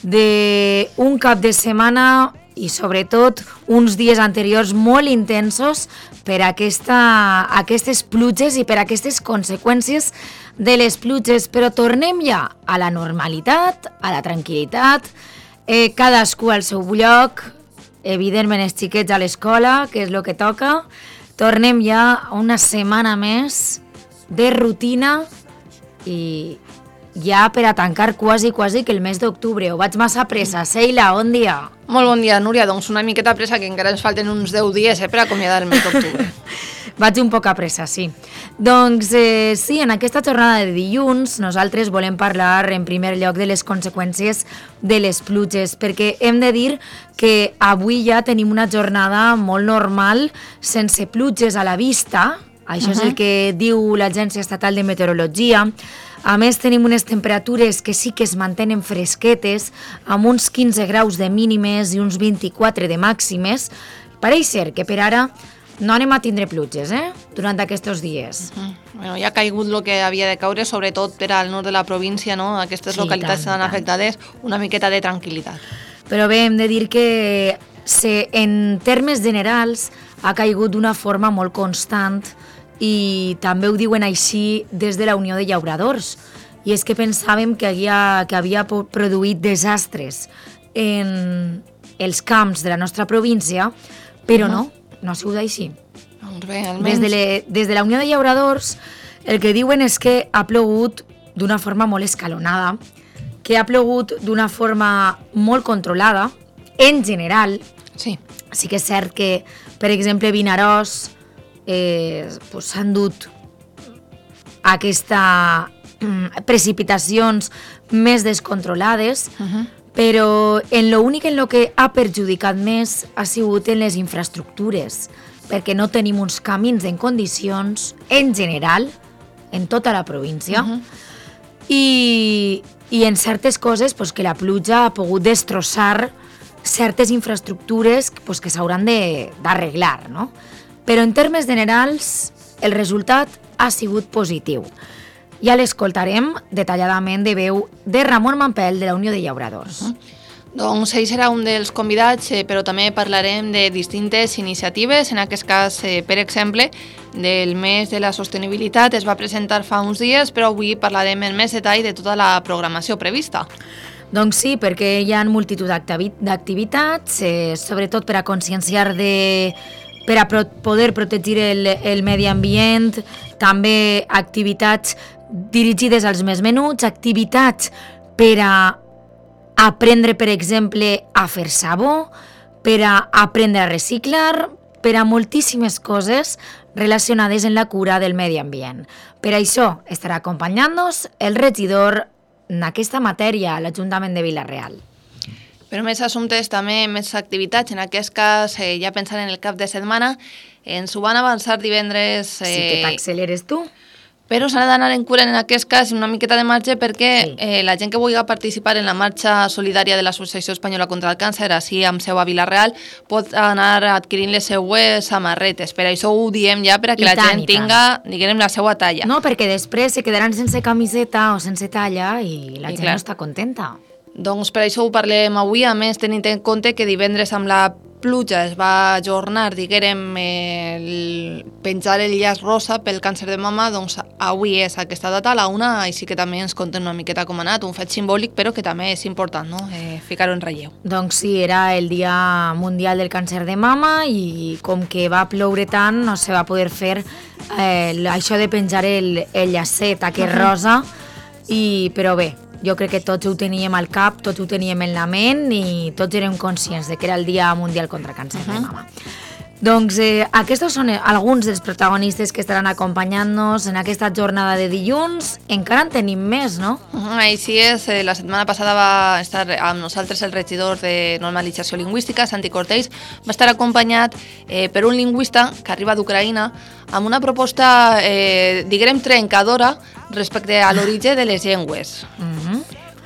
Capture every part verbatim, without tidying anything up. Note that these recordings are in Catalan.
d'un cap de setmana i sobretot uns dies anteriors molt intensos per aquesta, aquestes pluges i per aquestes conseqüències de les pluges, però tornem ja a la normalitat, a la tranquil·litat, eh, cadascú al seu lloc, evidentment els xiquets a l'escola, que és el que toca. Tornem ja a una setmana més de rutina i ja per a tancar quasi, quasi que el mes d'octubre. Ho vaig massa pressa. Seila, bon dia. Molt bon dia, Núria. Doncs una miqueta pressa, que encara ens falten uns deu dies eh, per acomiadar el mes d'octubre. Vaig un poc a pressa, sí. Doncs eh, sí, en aquesta jornada de dilluns nosaltres volem parlar en primer lloc de les conseqüències de les pluges, perquè hem de dir que avui ja tenim una jornada molt normal, sense pluges a la vista. Això uh-huh. és el que diu l'Agència Estatal de Meteorologia. A més, tenim unes temperatures que sí que es mantenen fresquetes, amb uns quinze graus de mínimes i uns vint-i-quatre de màximes. Pareix ser que per ara no anem a tindre pluges, eh?, durant aquests dies. Uh-huh. Bueno, ja ha caigut el que havia de caure, sobretot per al nord de la província, no? Aquestes sí, localitats tant, estan afectades, una miqueta de tranquil·litat. Però bé, hem de dir que se, en termes generals ha caigut d'una forma molt constant i també ho diuen així des de la Unió de Llauradors. I és que pensàvem que havia, que havia produït desastres en els camps de la nostra província, però uh-huh. no, no ha sigut així. Doncs bé, almenys... Des de, le, des de la Unió de Llauradors el que diuen és que ha plogut d'una forma molt escalonada, que ha plogut d'una forma molt controlada, en general. Sí. Sí que és cert que, per exemple, Vinaròs eh, pues, s'han dut aquesta mm, precipitacions més descontrolades, uh-huh. però en lo únic en lo que ha perjudicat més ha sigut en les infraestructures, perquè no tenim uns camins en condicions, en general, en tota la província, uh-huh. i, i en certes coses pues, que la pluja ha pogut destrossar certes infraestructures pues, que s'hauran d'arreglar, no? Però en termes generals el resultat ha sigut positiu. Ja l'escoltarem detalladament de veu de Ramon Mampel de la Unió de Llauradors. Uh-huh. Doncs ell serà un dels convidats, eh, però també parlarem de distintes iniciatives. En aquest cas, eh, per exemple, del mes de la sostenibilitat es va presentar fa uns dies, però avui parlarem en més detall de tota la programació prevista. Doncs sí, perquè hi ha multitud d'activitats, eh, sobretot per a conscienciar de... per a pro- poder protegir el, el medi ambient, també activitats dirigides als més menuts, activitats per a aprendre, per exemple, a fer sabó, per a aprendre a reciclar, per a moltíssimes coses relacionades amb la cura del medi ambient. Per això estarà acompanyant-nos el regidor en aquesta matèria a l'Ajuntament de Vila-real. Però més assumptes, també més activitats. En aquest cas, eh, ja pensant en el cap de setmana, ens ho van avançar divendres... Eh, sí que t'acceleres tu. Però s'ha d'anar en cura en aquest cas una miqueta de marge perquè sí. eh, la gent que vulgui participar en la marxa solidària de l'Associació Espanyola contra el Càncer, així amb seu a Vila-real, pot anar adquirint les seues samarretes. Per això ho diem ja, per a que I la tant, gent tinga, diguem, la seva talla. No, perquè després se quedaran sense camiseta o sense talla i la I gent clar. no està contenta. Doncs per això ho parlem avui, a més tenint en compte que divendres amb la pluja es va ajornar, diguem, el penjar el llaç rosa pel càncer de mama, doncs avui és aquesta data a la una, així que també ens conten una miqueta com ha anat, un fet simbòlic, però que també és important, no?, eh, ficar-ho en relleu. Doncs sí, era el Dia Mundial del Càncer de Mama i com que va ploure tant no se va poder fer eh, això de penjar el, el llacet aquest uh-huh. rosa, i, però bé, jo crec que tots ho teníem al cap, tots ho teníem en la ment i tots érem conscients de que era el Dia Mundial contra el Càncer uh-huh. de Mama. Doncs eh, aquests són alguns dels protagonistes que estaran acompanyant-nos en aquesta jornada de dilluns. Encara en tenim més, no? Uh-huh, així és. Eh, la setmana passada va estar amb nosaltres el regidor de normalització lingüística, Santi Cortells. Va estar acompanyat eh, per un lingüista que arriba d'Ucraïna amb una proposta, eh, diguem, trencadora respecte a l'origen de les llengües. Uh-huh.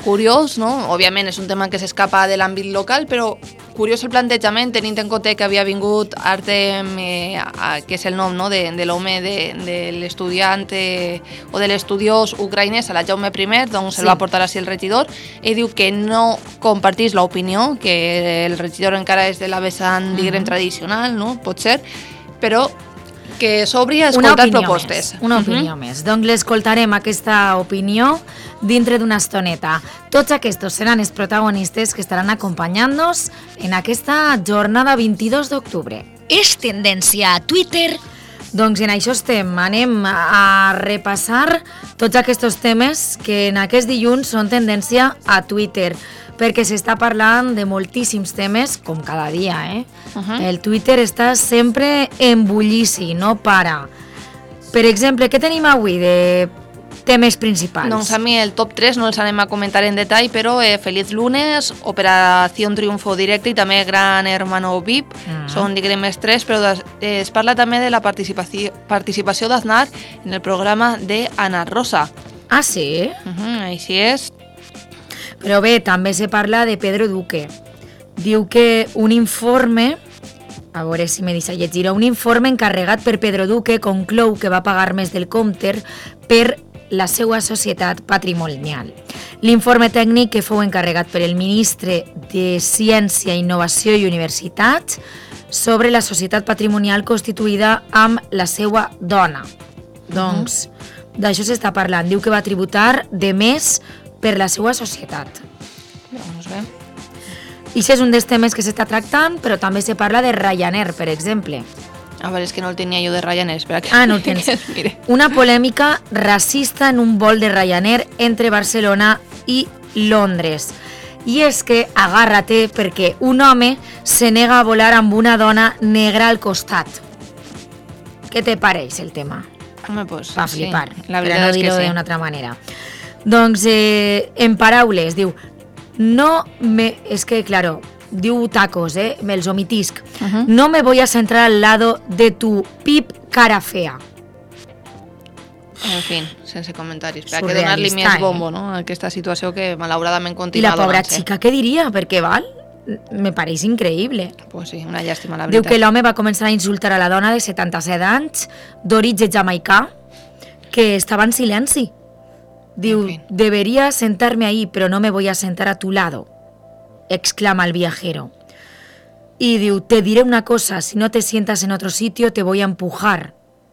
curiós, no? Òbviament és un tema que s'escapa de l'àmbit local, però curiós el plantejament, tenint en compte que havia vingut Artem, eh, a, que és el nom, no?, de, de l'home, de, de l'estudiant eh, o de l'estudiós ucraïnès, a la Jaume I, doncs sí. El va portar així el regidor, i diu que no compartís l'opinió, que el regidor encara és de la vessant, diguem, mm-hmm. tradicional, no?, pot ser, però que s'obri a escoltar propostes. Més, una opinió uh-huh. més. Doncs l'escoltarem, aquesta opinió, dintre d'una estoneta. Tots aquests seran els protagonistes que estaran acompanyant-nos en aquesta jornada vint-i-dos d'octubre. És tendència a Twitter. Doncs en això estem. Anem a repassar tots aquests temes que en aquest dilluns són tendència a Twitter, perquè s'està parlant de moltíssims temes, com cada dia, eh? Uh-huh. El Twitter està sempre en bullici, no para. Per exemple, què tenim avui de temes principals? Doncs a mi el top tres no els anem a comentar en detall, però eh, Feliz Lunes, Operació Triunfo Directe i també Gran Hermano V I P, uh-huh. són, diguem, els tres, però eh, es parla també de la participació, participació d'Aznar en el programa d'Ana Rosa. Ah, sí? Uh-huh, així és. Però bé, també se parla de Pedro Duque. Diu que un informe, a veure si me deixa llegir, un informe encarregat per Pedro Duque conclou que va pagar més del compte per la seva societat patrimonial. L'informe tècnic que fou encarregat per el ministre de Ciència, Innovació i Universitats sobre la societat patrimonial constituïda amb la seva dona. Doncs uh-huh. d'això s'està parlant. Diu que va tributar de més per la seva societat. Doncs bé. I això és un dels temes que s'està tractant, però també se parla de Ryanair, per exemple. A veure, és que no el tenia jo de Ryanair, espera que... Ah, no el tens. Una polèmica racista en un vol de Ryanair entre Barcelona i Londres. I és que, agárrate, perquè un home se nega a volar amb una dona negra al costat. Què te pareix el tema? Home, pues, Va flipar, sí. La veritat per no és dir-ho que sí. d'una altra manera. Doncs, eh, en paraules, diu, no me... És que, claro, diu tacos, eh, me'ls omitisc. Uh-huh. No me voy a centrar al lado de tu pip cara fea. En fi, sense comentaris. Per que donar-li més bombo, no?, a aquesta situació que malauradament continua donant-se. I la pobra donant-se. xica, què diria? Perquè val? Me pareix increïble. Pues sí, una llàstima, la Diu veritat. que l'home va començar a insultar a la dona de setanta-set anys, d'origen jamaicà, que estava en silenci. Diu, en fin. Debería sentarme ahí, pero no me voy a sentar a tu lado, exclama el viajero. Y diu, te diré una cosa, si no te sientas en otro sitio te voy a empujar.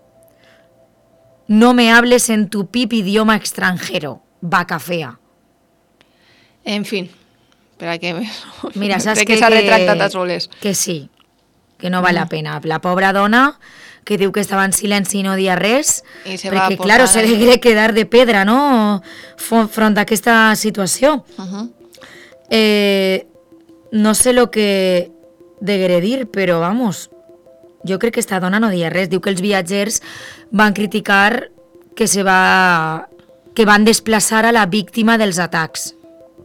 No me hables en tu pip idioma extranjero, vaca fea. En fin, espera que... Mira, saps que, que s'ha retractat a soles. Que sí, que no val mm. la pena. La pobra dona que diu que estava en silenci i no dia res, I se perquè, va claro, se li quiere quedar de pedra, no?, front a aquesta situació. Uh-huh. Eh, no sé lo que degué dir, però, vamos, jo crec que esta dona no dia res. Diu que els viatgers van criticar que se va... que van desplaçar a la víctima dels atacs.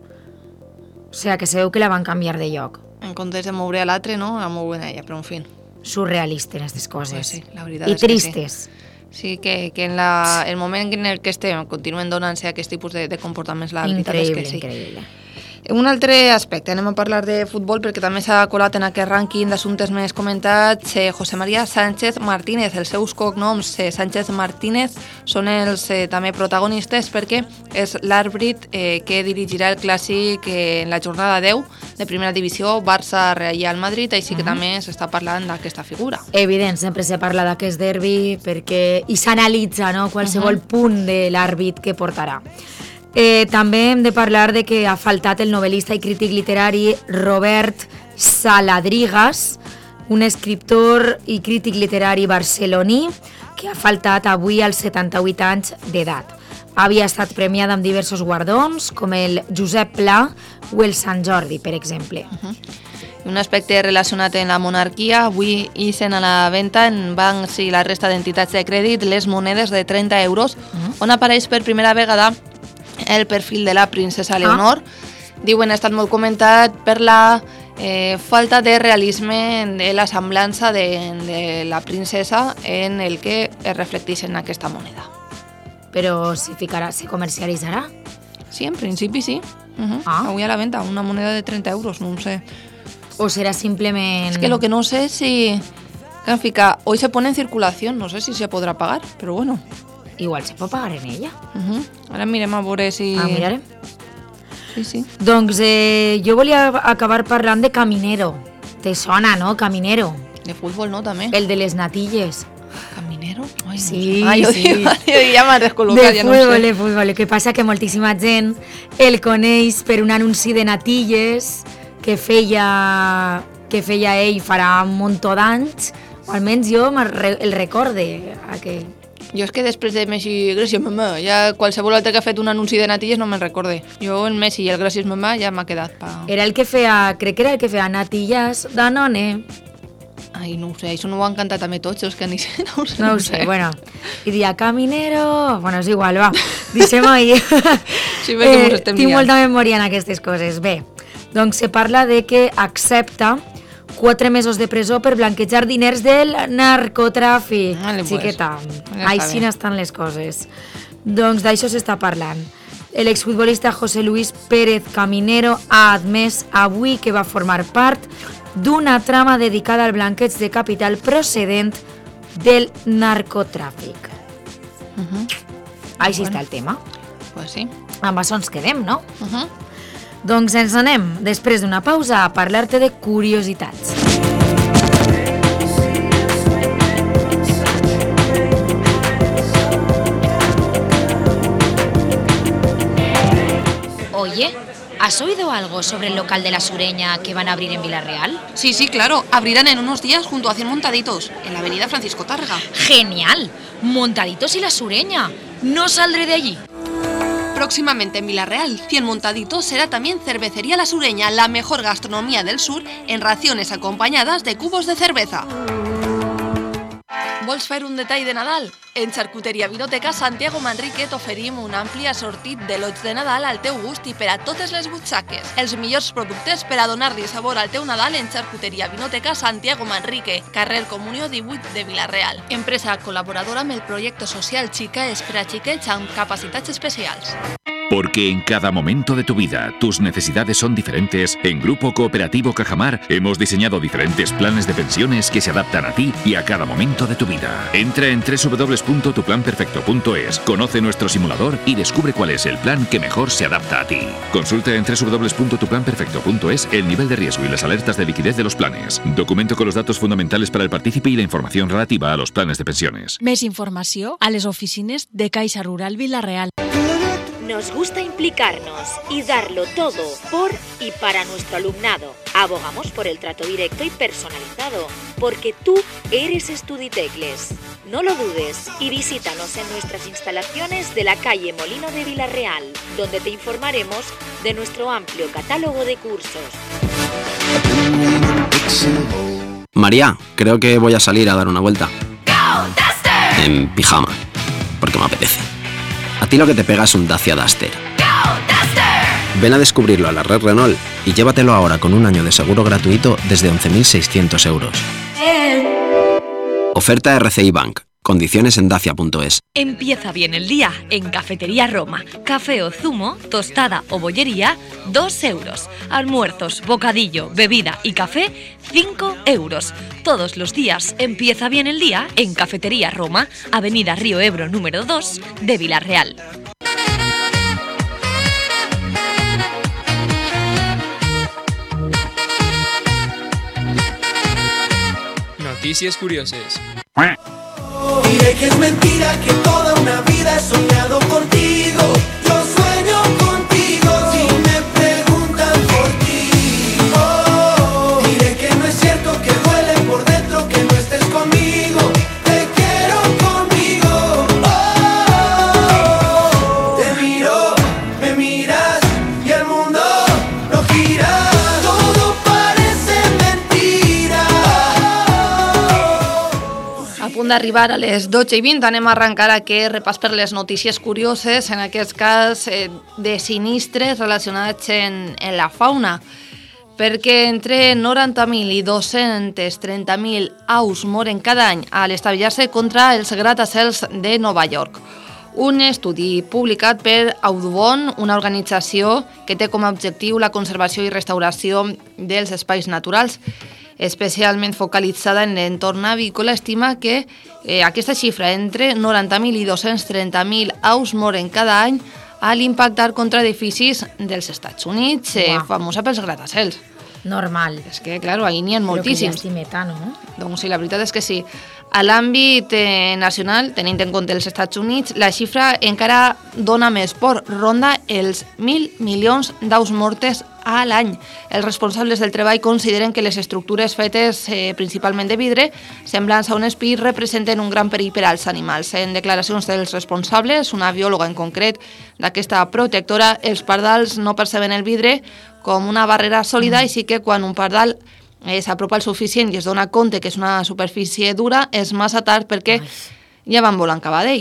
O sigui, que se veu que la van canviar de lloc. En comptes de moure a l'altre, no?, la mouen a ella, però en fi. Surrealistes, aquestes coses. Pues sí, la veritat I és tristes. Que sí. Sí, que, que en la, el moment en el que estem continuen donant-se aquest tipus de, de comportaments, la veritat increïble, és que sí. Increïble. Un altre aspecte, anem a parlar de futbol perquè també s'ha colat en aquest rànquing d'assumptes més comentats eh, José María Sánchez Martínez. Els seus cognoms eh, Sánchez Martínez són els eh, també protagonistes perquè és l'àrbit eh, que dirigirà el clàssic eh, en la jornada deu de primera divisió Barça-Real Madrid, així que uh-huh. també s'està parlant d'aquesta figura. Evident, sempre se parla d'aquest derbi perquè i s'analitza, no?, qualsevol uh-huh. punt de l'àrbit que portarà. Eh, també hem de parlar de que ha faltat el novel·lista i crític literari Robert Saladrigas, un escriptor i crític literari barceloní que ha faltat avui als setanta-vuit anys d'edat. Havia estat premiada amb diversos guardons, com el Josep Pla o el Sant Jordi, per exemple. Uh-huh. Un aspecte relacionat amb la monarquia, avui ixen a la venda en bancs i la resta d'entitats de crèdit les monedes de trenta euros, uh-huh. on apareix per primera vegada el perfil de la princesa Leonor. Ah. Diuen ha estat molt comentat per la eh, falta de realisme de la semblança de, de la princesa en el que es reflecteix en aquesta moneda. Però se ficarà, se comercialitzarà? Sí, en principi sí. Uh-huh. Ah. Avui a la venta, una moneda de trenta euros, no ho sé. O será simplemente... Es que lo que no sé es si... Gráfica, hoy se pone en circulación, no sé si se podrà pagar, però bueno. Igual se pot pagar en ella. Uh-huh. Ara mirem a veure si... Ah, mirarem. Sí, sí. Doncs eh, jo volia acabar parlant de Caminero. Te sona, no? Caminero. De futbol, no, també. El de les natilles. Caminero? Ai, Sí, no sé. ah, jo sí. Dic, jo ja m'has descol·locat, De ja no futbol, sé. de futbol. El que passa que moltíssima gent el coneix per un anunci de natilles que feia, que feia ell farà un muntó d'anys, o almenys jo me'l re- el recorde. Aquell. Jo és que després de Messi, gràcies mamà, ja qualsevol altre que ha fet un anunci de natilles no me'n recorde. Jo el Messi i el gràcies mamà ja m'ha quedat pa... Era el que feia, crec que era el que feia natillas Danone. Ai, no ho sé, això no ho han cantat també tots, els que ni sé, no ho sé. No ho sé, bueno. I dia Caminero... Bueno, és igual, va. Deixem-ho ahí. Sí, perquè mos estem tinc liant. molta memòria en aquestes coses. Bé, doncs se parla de que accepta quatre mesos de presó per blanquejar diners del narcotràfic. Vale, pues. Xiqueta, Ja així està bé. estan les coses. Doncs d'això s'està parlant. El exfutbolista José Luis Pérez Caminero ha admès avui que va formar part d'una trama dedicada al blanqueig de capital procedent del narcotràfic. Uh-huh. Així Bueno. està el tema. Pues sí. Amb això ens quedem, no? Uh-huh. Doncs ens anem, després d'una pausa, a parlar-te de curiositats. Oye, ¿has oído algo sobre el local de la Sureña que van a abrir en Villarreal? Sí, sí, claro. Abrirán en unos días junto a cien Montaditos, en la avenida Francisco Tárrega. ¡Genial! Montaditos y la Sureña. No saldré de allí. Próximamente en Villarreal, cien Montaditos será también Cervecería La Sureña, la mejor gastronomía del sur, en raciones acompañadas de cubos de cerveza. Vols fer un detall de Nadal? En Xarcuteria Vinoteca Santiago Manrique t'oferim un ampli assortit de lots de Nadal al teu gust i per a totes les butxaques. Els millors productes per a donar-li sabor al teu Nadal en Xarcuteria Vinoteca Santiago Manrique, carrer Comunió divuit de Vila-real. Empresa col·laboradora amb el projecte social Xica és per a xiquets amb capacitats especials. Porque en cada momento de tu vida tus necesidades son diferentes, en Grupo Cooperativo Cajamar hemos diseñado diferentes planes de pensiones que se adaptan a ti y a cada momento de tu vida. Entra en doble u doble u doble u punto tu plan perfecto punto es, conoce nuestro simulador y descubre cuál es el plan que mejor se adapta a ti. Consulta en doble u doble u doble u punto tu plan perfecto punto es el nivel de riesgo y las alertas de liquidez de los planes. Documento con los datos fundamentales para el partícipe y la información relativa a los planes de pensiones. Més informació a les oficines de Caixa Rural Vila-real. Nos gusta implicarnos y darlo todo por y para nuestro alumnado. Abogamos por el trato directo y personalizado, porque tú eres Estuditecles. No lo dudes y visítanos en nuestras instalaciones de la calle Molino de Vila-real, donde te informaremos de nuestro amplio catálogo de cursos. María, creo que voy a salir a dar una vuelta. En pijama, porque me apetece. A ti lo que te pega es un Dacia Duster. Ven a descubrirlo a la red Renault y llévatelo ahora con un año de seguro gratuito desde once mil seiscientos euros. Oferta R C I Bank. Condiciones en dacia punto es. Empieza bien el día en Cafetería Roma. Café o zumo, tostada o bollería, dos euros. Almuerzos, bocadillo, bebida y café, cinco euros. Todos los días empieza bien el día en Cafetería Roma, Avenida Río Ebro número dos de Vila-real. Noticias curiosas. Diré que es mentira, que toda una vida he soñado contigo. Yo sueño contigo. Si me preguntan por ti, oh, diré que no es cierto, que duele por dentro, que no estés conmigo. Te quiero conmigo. Oh, te miro, me miras y el mundo no gira. Todo parece mentira. A punt d'arribar a les dotze i vint anem a arrencar aquest repàs per les notícies curioses, en aquest cas eh, de sinistres relacionats en, en la fauna, perquè entre noranta mil i dos-cents trenta mil aus moren cada any a l'estavellar-se contra els gratacels de Nova York. un estudi publicat per Audubon, una organització que té com a objectiu la conservació i restauració dels espais naturals, especialment focalitzada en l'entorn avícola, estima que eh, aquesta xifra, entre noranta mil i dos-cents trenta mil aus moren cada any a l'impactar contra edificis dels Estats Units, eh, famosa pels gratacels. Normal. És que, clar, ahir n'hi ha moltíssims. Però que ja estimeta, no? Doncs sí, la veritat és que sí. A l'àmbit eh, nacional, tenint en compte els Estats Units, la xifra encara dona més por, ronda els mil milions d'aus mortes a l'any. Els responsables del treball consideren que les estructures fetes eh, principalment de vidre, semblants a un espill, representen un gran perill per als animals. En declaracions dels responsables, una biòloga en concret d'aquesta protectora, els pardals no perceben el vidre com una barrera sòlida, mm. i sí que quan un pardal eh, s'apropa el suficient i es dona compte que és una superfície dura, és massa tard perquè Ai. ja van volant cap a d'ell.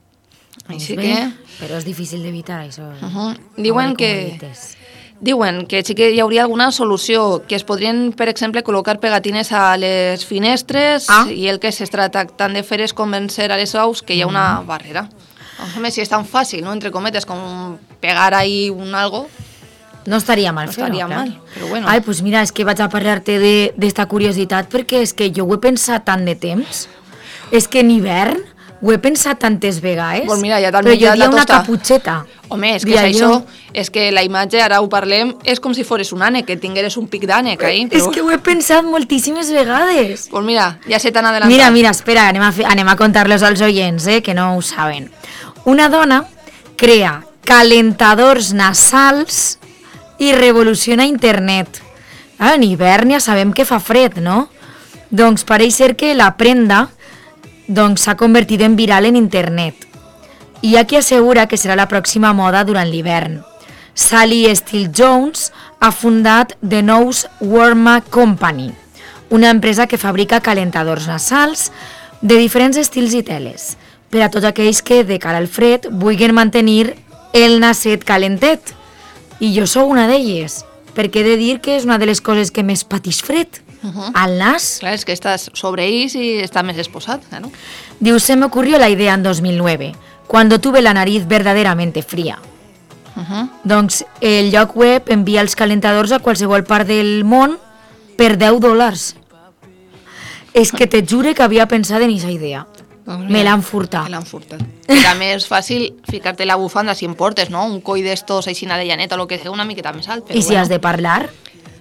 Així que... Però és difícil d'evitar, això. Uh -huh. Diuen que... Diuen que sí que hi hauria alguna solució, que es podrien, per exemple, col·locar pegatines a les finestres ah. i el que s'està tractant de fer és convencer a les aus que hi ha una mm. barrera. No sé si és tan fàcil, no?, entre cometes, com pegar ahí un algo. No estaria mal no fer-ho, estaria clar. mal, però bueno. Ai, doncs mira, és que vaig a parlar-te d'esta curiositat perquè és que jo ho he pensat tant de temps. És que en hivern ho he pensat tantes vegades, pues mira, ja però jo diria una caputxeta. Home, és que és això, és que la imatge, ara ho parlem, és com si fores un ànec, que tingueres un pic d'ànec ahí. Però... És que ho he pensat moltíssimes vegades. Pues mira, ja se t'han adelantat. Mira, mira, espera, anem a, fer, anem a contar-los als oients, eh, que no ho saben. Una dona crea calentadors nasals i revoluciona internet. Ah, en hivern ja sabem que fa fred, no? Doncs pareix ser que la prenda doncs s'ha convertit en viral en internet. Hi ha qui assegura que serà la pròxima moda durant l'hivern. Sally Steele Jones ha fundat The Nose Warmer Company, una empresa que fabrica calentadors nasals de diferents estils i teles, per a tots aquells que, de cara al fred, vulguin mantenir el naset calentet. I jo sou una d'elles, perquè he de dir que és una de les coses que més patix fred. Uh-huh. Al nas. Clar, és que estàs sobre ells i està més exposat, ¿no? Diu, se me ocurrió la idea en dos mil nueve, cuando tuve la nariz verdaderamente fría. Uh-huh. Doncs el lloc web envia els calentadors a qualsevol part del món per deu dòlars. És que te jure que havia pensat en aquesta idea. Doncs me l'han furtat. Me l'han furtat. I també és fàcil ficar-te la bufanda si em portes, no? Un coll d'estos, aixina de llanet o el que sigui, una miqueta més alt. I si bueno. has de parlar...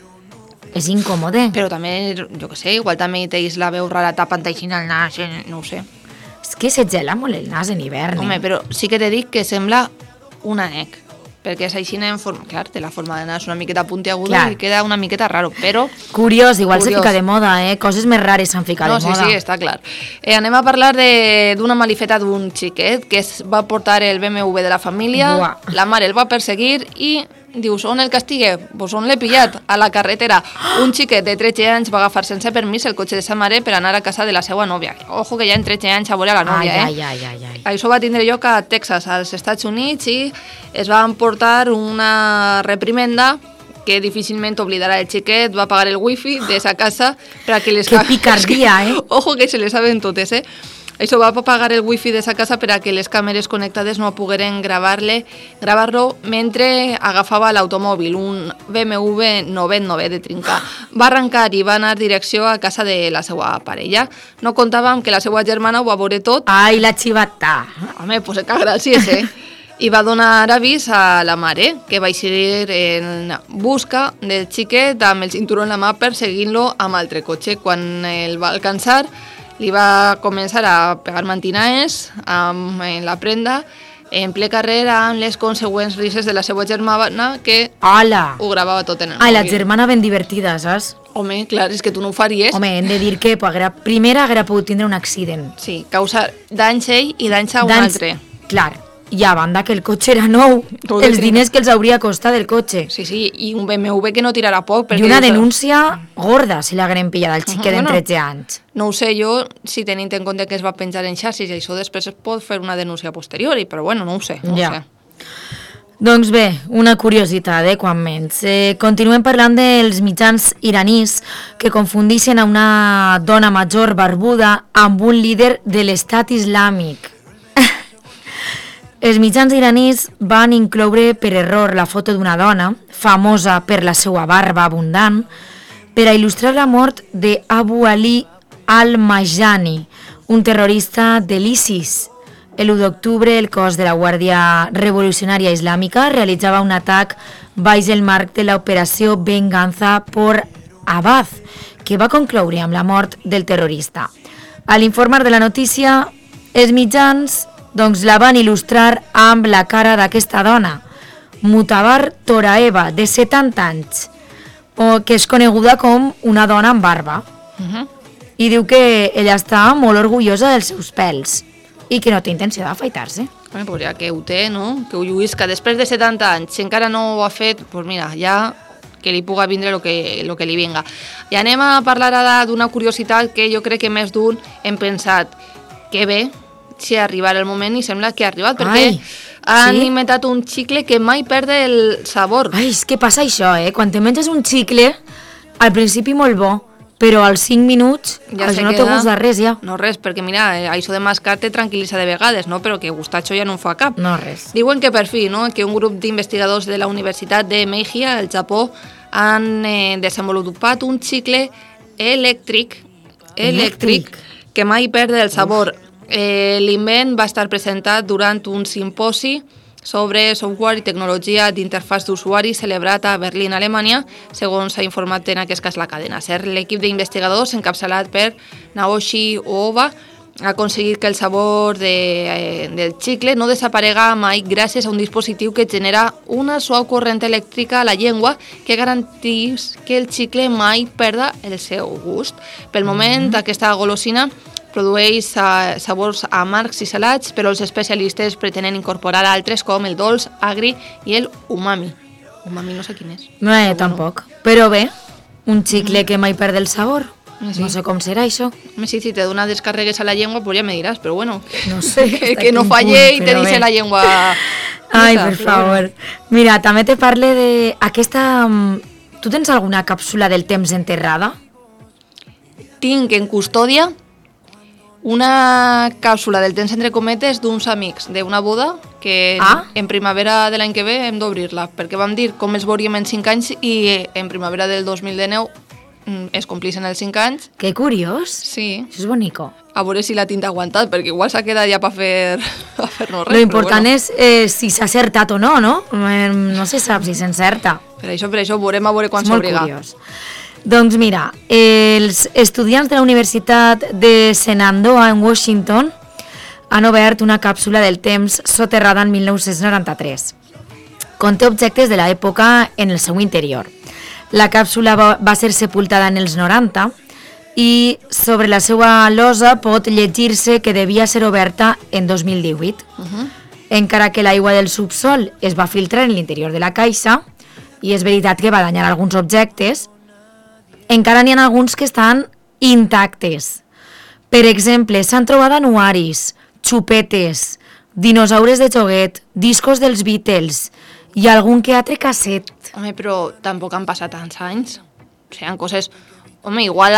És incòmode. Però també, jo què sé, igual també tens la veu rara tapant així al nas, no ho sé. És que se gela molt el nas en hivern. Home, però sí que te dic que sembla un ànec, perquè és així en forma... Clar, té la forma de nas una miqueta puntiaguda Clar. i queda una miqueta raro, però... Curiós, igual Curiós. se fica de moda, eh? Coses més rares s'han ficat no, de moda. No, sí, sí, està clar. Eh, anem a parlar d'una malifeta d'un xiquet que es va portar el B M W de la família, Buah. la mare el va perseguir i... Dius, on el castigue? Pues on l'he pillat? A la carretera. Un xiquet de tretze anys va agafar sense permís el cotxe de sa mare per anar a casa de la seva nòvia. Ojo que ja en tretze anys a veure la nòvia, ai, eh? Ai, ai, ai, ai. Això va tindre lloc a Texas, als Estats Units, i es va emportar una reprimenda que difícilment oblidarà el xiquet, va pagar el wifi de sa casa per a que les... Que picardia, eh? Ojo que se les saben totes, eh? Això va pagar el wifi de sa casa per a que les càmeres connectades no pogueren gravar-le, gravar-lo mentre agafava l'automòbil, un B M W nou nou de trincar. Va arrencar i va anar direcció a casa de la seva parella. No comptàvem que la seva germana ho va veure tot. Ai, la xivata! Home, pues que gràcies, eh? I va donar avís a la mare, que va eixir en busca del xiquet amb el cinturó en la mà perseguint-lo amb altre cotxe. Quan el va alcançar, li va començar a pegar mantinaes amb en la prenda en ple carrer amb les consegüents rises de la seva germana que Hola. ho gravava tot en el Ai, mòbil. la germana ben divertida, saps? Home, clar, és que tu no ho faries. Home, hem de dir que haguera, primera haguera pogut tindre un accident. Sí, causar danys ell i danys a un Danys, altre. Clar, i a banda que el cotxe era nou, Tot els el diners que els hauria costat el cotxe. Sí, sí, i un B M W que no tirarà poc. I una denúncia gorda si l'hagueren pillat al xiquet uh -huh, bueno, de tretze anys. No ho sé jo, si tenint en compte que es va penjar en xassis i això després es pot fer una denúncia posteriori, però bueno, no ho sé, no ja. ho sé. Doncs bé, una curiositat, eh, quan menys. Eh, continuem parlant dels mitjans iranís que confundixen a una dona major barbuda amb un líder de l'estat islàmic. Els mitjans iranís van incloure per error la foto d'una dona, famosa per la seva barba abundant, per a il·lustrar la mort de Abu Ali al-Majani, un terrorista de l'ISIS. El u d'octubre, el cos de la Guàrdia Revolucionària Islàmica realitzava un atac baix el marc de l'operació Venganza por Abad, que va concloure amb la mort del terrorista. A l'informar de la notícia, els mitjans doncs, la van il·lustrar amb la cara d'aquesta dona, Mutabar Toraeva, de setanta anys, que és coneguda com una dona amb barba. Uh-huh. I diu que ella està molt orgullosa dels seus pèls i que no té intenció d'afaitar-se. Home, pues ja que ho té, no? Que ho lluïsca després de setanta anys, si encara no ho ha fet, doncs pues mira, ja que li puga vindre el que, lo que li vinga. I anem a parlar ara d'una curiositat que jo crec que més d'un hem pensat que bé, si arribarà el moment, i sembla que ha arribat, perquè Ai, han sí? inventat un xicle que mai perd el sabor. Ai, és que passa això, eh? Quan te menges un xicle, al principi molt bo, però als cinc minuts ja no te gusta res, ja. No res, perquè mira, això de mascar te tranquil·litza de vegades, no? Però que gustatxo ja no en fa cap. No res. Diuen que per fi, no? Que un grup d'investigadors de la Universitat de Meiji, al Japó, han eh, desenvolupat un xicle elèctric, elèctric, que mai perd el sabor. Eh, L'invent va estar presentat durant un simposi sobre software i tecnologia d'interfàs d'usuari celebrat a Berlín, Alemanya, segons s'ha informat en aquest cas la cadena SER. L'equip d'investigadors, encapçalat per Naoshi Ooba, ha aconseguit que el sabor de, eh, del xicle no desaparega mai gràcies a un dispositiu que genera una suau corrent elèctrica a la llengua que garantís que el xicle mai perda el seu gust. Pel moment, mm-hmm. aquesta golosina produeix uh, sabors amargs i salats, però els especialistes pretenen incorporar altres com el dolç, agri i el umami. Umami no sé quin és. No, eh, tampoc. Bueno. Però bé, un xicle mm. que mai perd el sabor. Sí. No sé com serà això. Sí, si te dona descarregues a la llengua, pues ja me diràs, però bueno, no sé, que, que no falle punt, i te deixe la llengua... Ai, per favor. Mira, també te parle de aquesta... Tu tens alguna càpsula del temps enterrada? Tinc en custòdia una càpsula del temps entre cometes d'uns amics d'una boda que ah? en primavera de l'any que ve hem d'obrir-la, perquè vam dir com els veuríem en cinc anys i en primavera del dos mil dinou es complixen els cinc anys. Que curiós. Sí. Això és bonico. A veure si la tinta ha aguantat, perquè igual s'ha quedat ja per fer, pa fer no res. Lo important bueno. és eh, si s'ha acertat o no, no? No se sap si s'encerta. Per això, per això, veurem a veure quan s'obriga. És molt curiós. Doncs mira, els estudiants de la Universitat de Shenandoah en Washington han obert una càpsula del temps soterrada en mil nou-cents noranta-tres. Conté objectes de l'època en el seu interior. La càpsula va, va ser sepultada en els noranta i sobre la seva losa pot llegir-se que devia ser oberta en dos mil divuit. Uh-huh. Encara que l'aigua del subsol es va filtrar en l'interior de la caixa, i és veritat que va danyar alguns objectes, encara n'hi ha alguns que estan intactes. Per exemple, s'han trobat anuaris, xupetes, dinosaures de joguet, discos dels Beatles i algun que altre casset. Home, però tampoc han passat tants anys. O sigui, han coses... Home, igual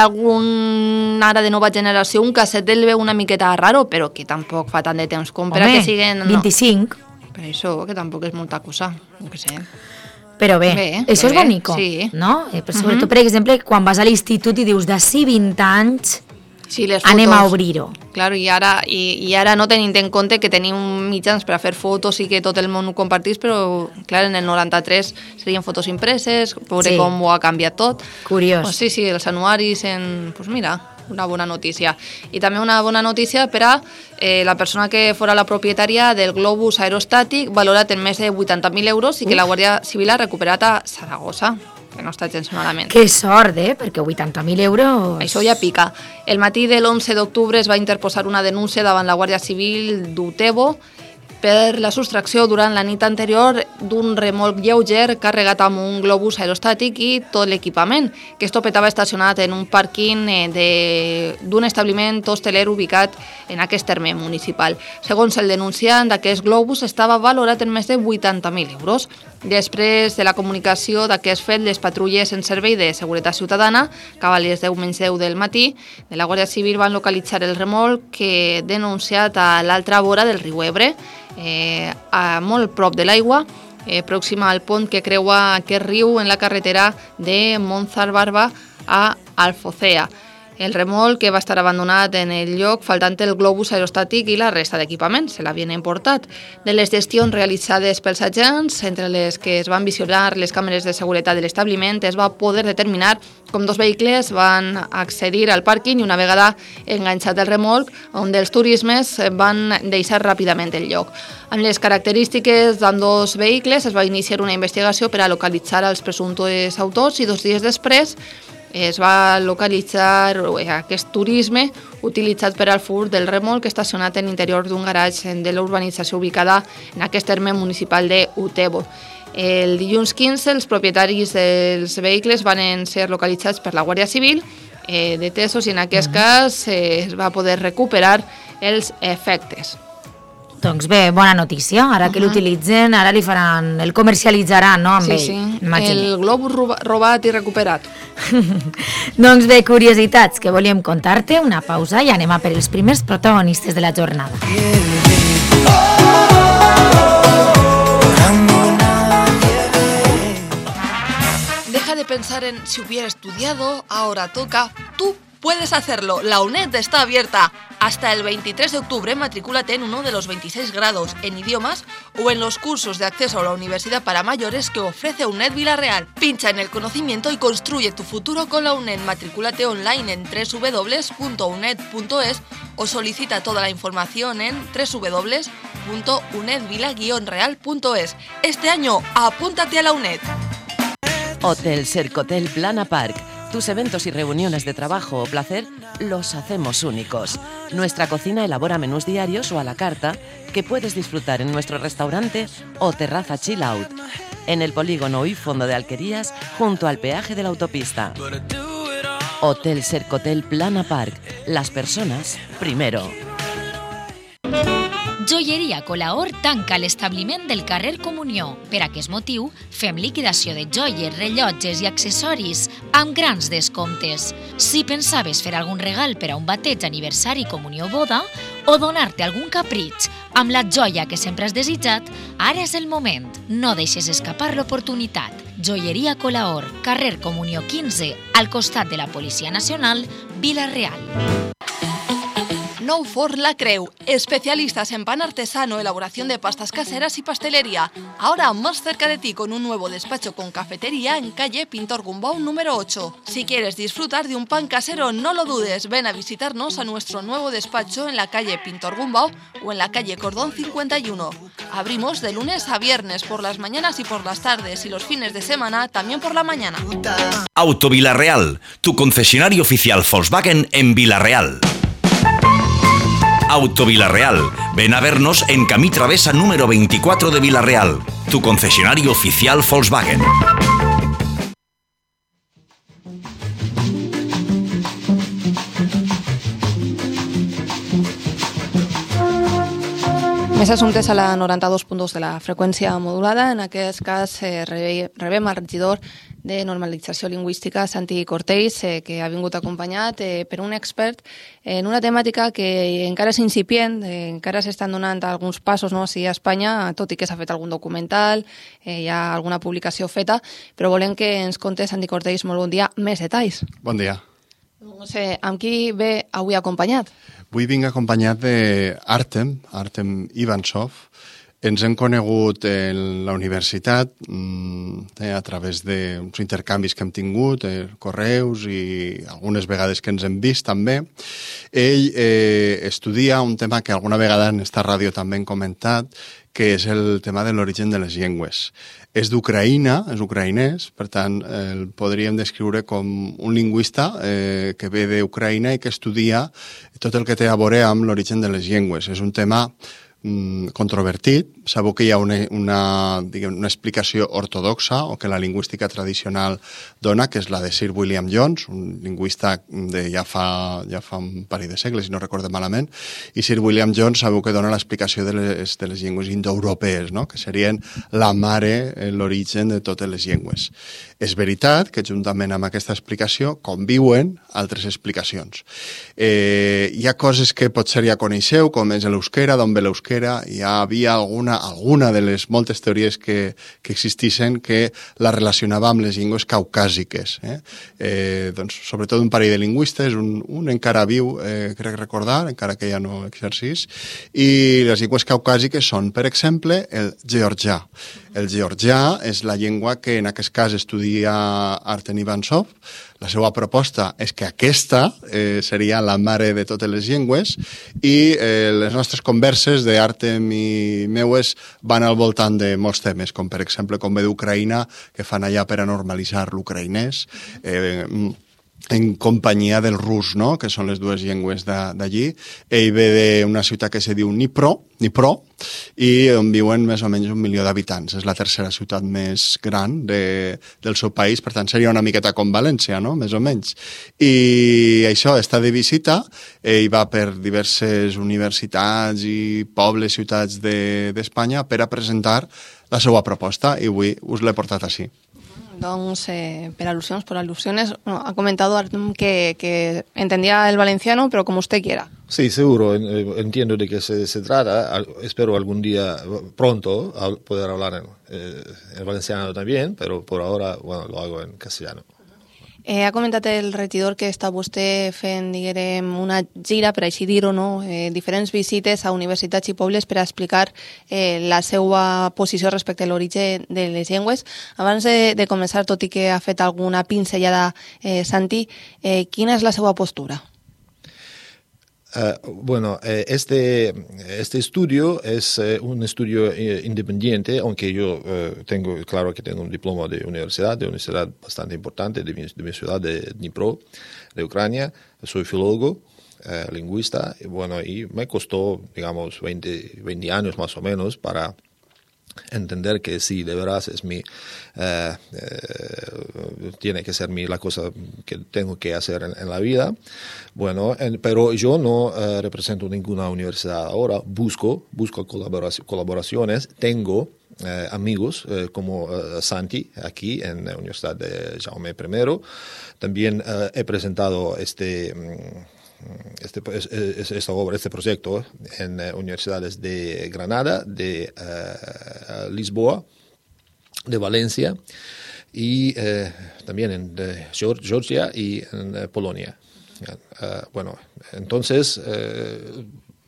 algun ara de nova generació, un casset el veu una miqueta raro, però que tampoc fa tant de temps com per a que siguen... No. vint-i-cinc. Per això, que tampoc és molta cosa, no sé. Però bé, bé això bé, és bonico, sí. no? Eh, però sobretot, uh-huh. per exemple, quan vas a l'institut i dius d'ací vint anys sí, les anem fotos. A obrir-ho. Claro, i ara, i, i ara no tenint en compte que tenim mitjans per a fer fotos i que tot el món ho compartís, però clar, en el noranta-tres serien fotos impreses, veure sí. com ho ha canviat tot. Curiós. Pues sí, sí, els anuaris en... Pues mira, una bona notícia. I també una bona notícia per a eh, la persona que fora la propietària del globus aerostàtic valorat en més de vuitanta mil euros i que Uf. La Guàrdia Civil ha recuperat a Saragossa, que no està gens malament. Que sort, eh? Perquè vuitanta mil euros... Això ja pica. El matí de l'onze d'octubre es va interposar una denúncia davant la Guàrdia Civil d'Utebo per la sostracció durant la nit anterior d'un remolc lleuger carregat amb un globus aerostàtic i tot l'equipament, que es topetava estacionat en un pàrquing d'un establiment hosteler ubicat en aquest terme municipal. Segons el denunciant, aquest globus estava valorat en més de vuitanta mil euros. Després de la comunicació d'aquest fet, les patrulles en servei de seguretat ciutadana, cap a les deu menys deu del matí, de la Guàrdia Civil van localitzar el remolc que denunciat a l'altra vora del riu Ebre. eh, a molt prop de l'aigua, eh, pròxima al pont que creua aquest riu en la carretera de Monzarbarba a Alfocea. El remolc que va estar abandonat en el lloc, faltant el globus aerostàtic i la resta d'equipament, se l'havien importat. De les gestions realitzades pels agents, entre les que es van visionar les càmeres de seguretat de l'establiment, es va poder determinar com dos vehicles van accedir al pàrquing i una vegada enganxat el remolc, on dels turismes van deixar ràpidament el lloc. Amb les característiques d'ambdós vehicles es va iniciar una investigació per a localitzar els presumptes autors i dos dies després es va localitzar aquest turisme utilitzat per al furt del remolc estacionat en l'interior d'un garatge de la urbanització ubicada en aquest terme municipal de Utebo. El dilluns quinze els propietaris dels vehicles van ser localitzats per la Guàrdia Civil, eh, detesos, i en aquest cas eh, es va poder recuperar els efectes. Doncs bé, bona notícia. Ara que l'utilitzen, ara li faran, el comercialitzaran, no?, amb sí, ell. Sí, Imagina. El globus robat i recuperat. Doncs bé, curiositats que volíem contar-te, una pausa i anem a per els primers protagonistes de la jornada. Deja de pensar en si hubiera estudiado, ahora toca. Tú puedes hacerlo. La UNED está abierta. Hasta el veintitrés de octubre matricúlate en uno de los veintiséis grados en idiomas o en los cursos de acceso a la universidad para mayores que ofrece UNED Villarreal. Pincha en el conocimiento y construye tu futuro con la UNED. Matricúlate online en doble u doble u doble u punto uned punto es o solicita toda la información en doble u doble u doble u punto uned vila guion real punto es. Este año, apúntate a la UNED. Hotel Sercotel Plana Park. Tus eventos y reuniones de trabajo o placer los hacemos únicos. Nuestra cocina elabora menús diarios o a la carta que puedes disfrutar en nuestro restaurante o terraza chill out, en el polígono y fondo de Alquerías, junto al peaje de la autopista. Hotel Sercotel Plana Park. Las personas primero. Joieria Colaor tanca l'establiment del carrer Comunió. Per aquest motiu, fem liquidació de joies, rellotges i accessoris amb grans descomptes. Si pensaves fer algun regal per a un bateig, aniversari, comunió o boda, o donar-te algun capritx amb la joia que sempre has desitjat, ara és el moment. No deixes escapar l'oportunitat. Joieria Colaor, carrer Comunió quinze, al costat de la Policia Nacional, Vila-real. Nou Forn La Creu, especialistas en pan artesano, elaboración de pastas caseras y pastelería. Ahora más cerca de ti con un nuevo despacho con cafetería en calle Pintor Gumbau número ocho. Si quieres disfrutar de un pan casero, no lo dudes, ven a visitarnos a nuestro nuevo despacho en la calle Pintor Gumbau o en la calle Cordón cincuenta y uno. Abrimos de lunes a viernes por las mañanas y por las tardes y los fines de semana también por la mañana. Auto Villarreal, tu concesionario oficial Volkswagen en Villarreal. Auto Villarreal. Ven a vernos en Camí Travesa número veinticuatro de Villarreal, tu concesionario oficial Volkswagen. Més assumptes a la noranta-dos punt dos de la freqüència modulada. En aquest cas eh, rebem el regidor de Normalització Lingüística, Santi Cortells, eh, que ha vingut acompanyat eh, per un expert en una temàtica que encara és incipient, eh, encara s'estan donant alguns passos, no?, sí, a Espanya, tot i que s'ha fet algun documental, eh, hi ha alguna publicació feta, però volem que ens conte, Santi Cortells, molt bon dia, més detalls. Bon dia. No sé, amb qui ve avui acompanyat? Avui vinc acompanyat d'Artem, Artem Ivansov. Ens hem conegut en la universitat eh, a través d'uns intercanvis que hem tingut, eh, correus i algunes vegades que ens hem vist també. Ell eh, estudia un tema que alguna vegada en esta ràdio també hem comentat, que és el tema de l'origen de les llengües. És d'Ucraïna, és ucraïnès, per tant, el podríem descriure com un lingüista eh, que ve d'Ucraïna i que estudia tot el que té a veure amb l'origen de les llengües. És un tema controvertit. Sabeu que hi ha una, una, diguem, una explicació ortodoxa o que la lingüística tradicional dona, que és la de Sir William Jones, un lingüista de ja fa, ja fa un parell de segles, si no recorde malament, i Sir William Jones sabeu que dona l'explicació de les, de les llengües indoeuropees, no?, que serien la mare, l'origen de totes les llengües. És veritat que juntament amb aquesta explicació conviuen altres explicacions. Eh, hi ha coses que potser ja coneixeu, com és l'euskera, d'on ve l'euskera, euskera, hi havia alguna, alguna de les moltes teories que, que existissin que la relacionava amb les llengües caucàsiques. Eh? Eh, doncs, sobretot un parell de lingüistes, un, un encara viu, eh, crec recordar, encara que ja no exercís, i les llengües caucàsiques són, per exemple, el georgià. El georgià és la llengua que en aquest cas estudia Artem Ivansov. La seva proposta és que aquesta eh, seria la mare de totes les llengües i eh, les nostres converses d'Artem i meues van al voltant de molts temes, com per exemple com ve d'Ucraïna, que fan allà per a normalitzar l'ucraïnès, eh, en companyia del rus, no?, que són les dues llengües d'allí. Ell ve d'una ciutat que se diu Dnipro, Dnipro, i on viuen més o menys un milió d'habitants. És la tercera ciutat més gran de, del seu país, per tant seria una miqueta com València, no?, més o menys. I això està de visita, ell va per diverses universitats i pobles, ciutats d'Espanya, de, per a presentar la seva proposta, i avui us l'he portat així. Doncs, eh, per alusiones, por alusiones, bueno, ha comentado Artem que, que entendía el valenciano, pero como usted quiera. Sí, seguro, entiendo de qué se, se trata. Espero algún día pronto poder hablar en, eh, en valenciano también, pero por ahora, bueno, lo hago en castellano. Eh, ha comentat el regidor que està vostè fent, diguem, una gira, per així dir-ho, no? eh, diferents visites a universitats i pobles per a explicar eh, la seva posició respecte a l'origen de les llengües. Abans de, de començar, tot i que ha fet alguna pinzellada eh, Santi, eh, quina és la seva postura? Uh, bueno, eh, este, este estudio es eh, un estudio eh, independiente, aunque yo eh, tengo, claro que tengo un diploma de universidad, de universidad bastante importante, de mi, de mi ciudad de Dnipro, de Ucrania. Soy filólogo, eh, lingüista, y bueno, y me costó, digamos, veinte, veinte años más o menos para entender que sí, de veras es mi, eh, eh, tiene que ser mi, la cosa que tengo que hacer en, en la vida. Bueno, en, pero yo no eh, represento ninguna universidad ahora, busco, busco colaborac- colaboraciones, tengo eh, amigos eh, como eh, Santi aquí en la Universidad de Jaume I. También eh, he presentado este... Este, esta obra, este proyecto en uh, universidades de Granada, de uh, Lisboa, de Valencia y uh, también en de Georgia y en uh, Polonia. Uh, bueno, entonces uh,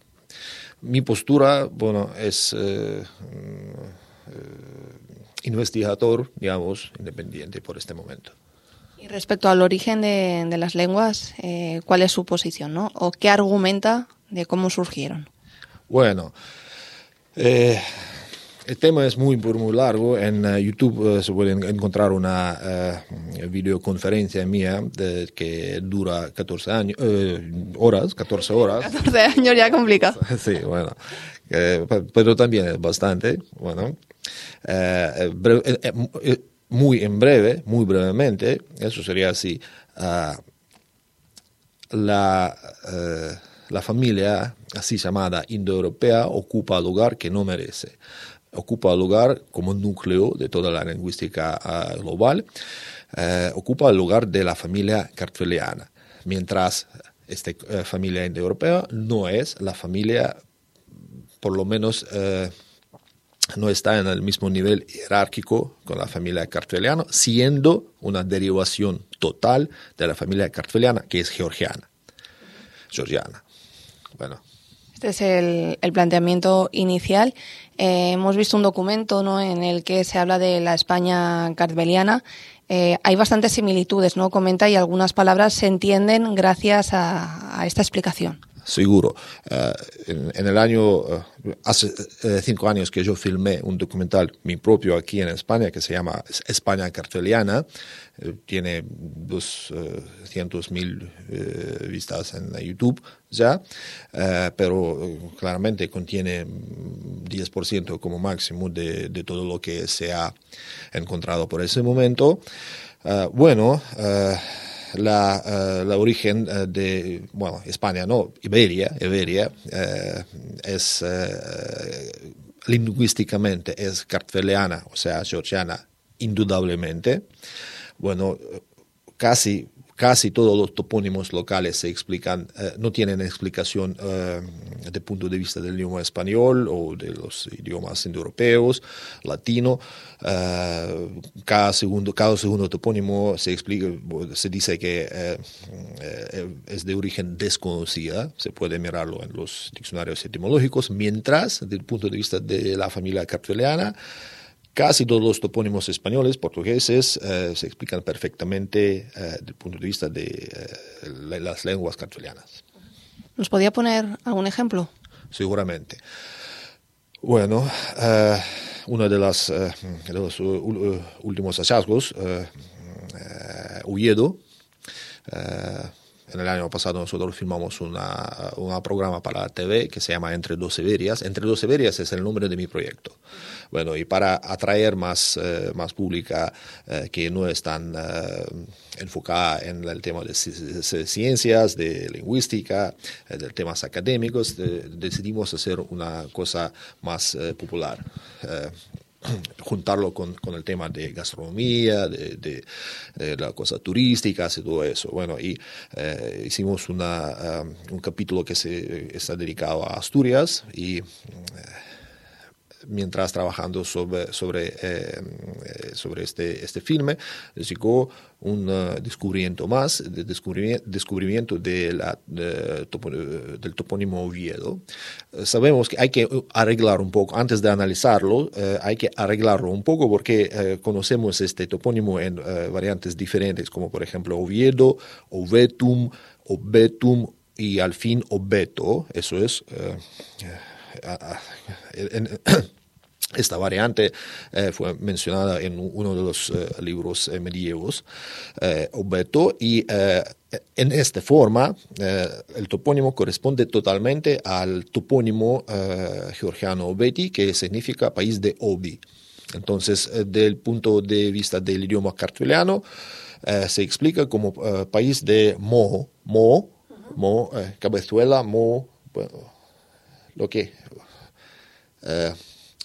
mi postura, bueno, es uh, uh, investigador, digamos, independiente por este momento. Y respecto al origen de, de las lenguas, eh, ¿cuál es su posición, no? ¿O qué argumenta de cómo surgieron? Bueno, eh, el tema es muy, muy largo. En uh, YouTube uh, se puede encontrar una uh, videoconferencia mía de, que dura catorce años, uh, horas, catorce horas. catorce años ya complicado. Sí, bueno, eh, pero también es bastante, bueno. Eh, breve, eh, eh, Muy en breve, muy brevemente, eso sería así. Uh, la, uh, la familia, así llamada indoeuropea, ocupa el lugar que no merece. Ocupa el lugar como núcleo de toda la lingüística uh, global. Uh, ocupa el lugar de la familia kartveliana. Mientras esta uh, familia indoeuropea no es la familia, por lo menos... Uh, no está en el mismo nivel jerárquico con la familia kartveliana, siendo una derivación total de la familia kartveliana, que es georgiana. Georgiana. Bueno. Este es el, el planteamiento inicial. Eh, hemos visto un documento, ¿no?, en el que se habla de la España kartveliana. Eh, hay bastantes similitudes, ¿no? Comenta, y algunas palabras se entienden gracias a, a esta explicación. Seguro. Uh, en, en el año, uh, hace uh, cinco años que yo filmé un documental mi propio aquí en España que se llama España kartveliana. Uh, tiene doscientos mil uh, vistas en YouTube ya, uh, pero uh, claramente contiene diez por ciento como máximo de, de todo lo que se ha encontrado por ese momento. Uh, bueno, uh, La, uh, la origen uh, de, bueno, España, no, Iberia, Iberia uh, es, uh, lingüísticamente es kartveliana, o sea, georgiana, indudablemente. Bueno, casi, casi todos los topónimos locales se explican, eh, no tienen explicación eh, desde el punto de vista del idioma español o de los idiomas indoeuropeos, latino. Eh, cada segundo, cada segundo topónimo se explica, se dice que eh, eh, es de origen desconocida, se puede mirarlo en los diccionarios etimológicos, mientras desde el punto de vista de la familia carteliana, casi todos los topónimos españoles, portugueses, eh, se explican perfectamente eh, desde el punto de vista de eh, las lenguas cartelianas. ¿Nos podía poner algún ejemplo? Seguramente. Bueno, eh, uno de, las, eh, de los uh, últimos hallazgos, eh, eh, Oviedo. Eh, en el año pasado nosotros filmamos una, un programa para la T V que se llama Entre dos Siberias. Entre dos Siberias es el nombre de mi proyecto. Bueno, y para atraer más, eh, más pública eh, que no es tan eh, enfocada en el tema de, de ciencias, de lingüística, eh, de temas académicos, de, decidimos hacer una cosa más eh, popular. Eh, juntarlo con, con el tema de gastronomía, de, de, de las cosas turísticas y todo eso. Bueno, y eh, hicimos una, um, un capítulo que se está dedicado a Asturias y eh, mientras trabajando sobre, sobre, eh, sobre este, este filme, llegó un uh, descubrimiento más, de descubrimiento, descubrimiento de la, de, topo, de, del topónimo Oviedo. Uh, sabemos que hay que arreglar un poco, antes de analizarlo, uh, hay que arreglarlo un poco porque uh, conocemos este topónimo en uh, variantes diferentes, como por ejemplo Oviedo, Ovetum, Obetum y al fin Obeto. Eso es... Uh, uh, en, Esta variante eh, fue mencionada en uno de los eh, libros eh, medievos, eh, Obeto, y eh, en esta forma eh, el topónimo corresponde totalmente al topónimo eh, georgiano Obeti, que significa país de Obi. Entonces, eh, desde el punto de vista del idioma carteliano, eh, se explica como eh, país de Mo, Mo, Mo, eh, cabezuela, Mo, bueno, lo que... Eh,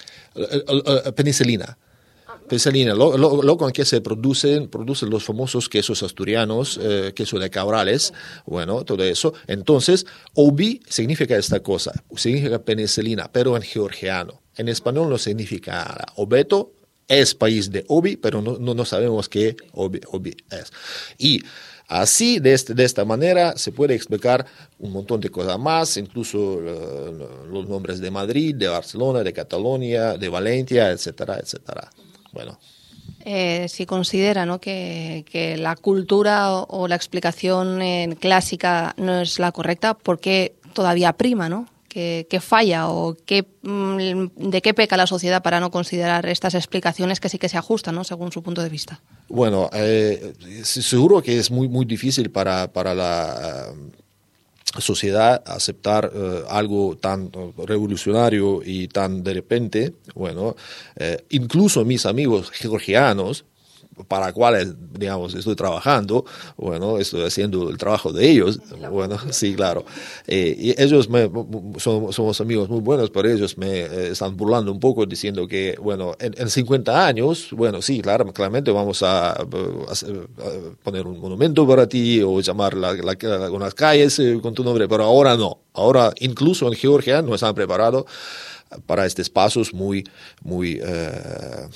penicilina. Penicilina, lo, lo, lo con que se producen, producen los famosos quesos asturianos, eh, queso de Cabrales, bueno, todo eso. Entonces, Obi significa esta cosa, significa penicilina, pero en georgiano. En español no significa nada. Obeto es país de Obi, pero no, no, no sabemos qué Obi, Obi es. Y así, de, este, de esta manera, se puede explicar un montón de cosas más, incluso uh, los nombres de Madrid, de Barcelona, de Cataluña, de Valencia, etcétera, etcétera. Bueno. Eh, si considera, ¿no?, que, que la cultura o, o la explicación en clásica no es la correcta, ¿por qué todavía prima, no? ¿Qué, qué falla o qué, de qué peca la sociedad para no considerar estas explicaciones que sí que se ajustan, ¿no?, según su punto de vista? Bueno, eh, seguro que es muy, muy difícil para, para la uh, sociedad aceptar uh, algo tan revolucionario y tan de repente. Bueno, eh, incluso mis amigos georgianos, para cuales, digamos, estoy trabajando, bueno, estoy haciendo el trabajo de ellos, bueno, sí, claro. Eh, y ellos me, son, somos amigos muy buenos, pero ellos me eh, están burlando un poco diciendo que, bueno, en, en cincuenta años, bueno, sí, claro, claramente vamos a, a, a poner un monumento para ti o llamar la, la, la, unas calles eh, con tu nombre, pero ahora no. Ahora, incluso en Georgia, no están preparados para estos pasos muy, muy... Eh,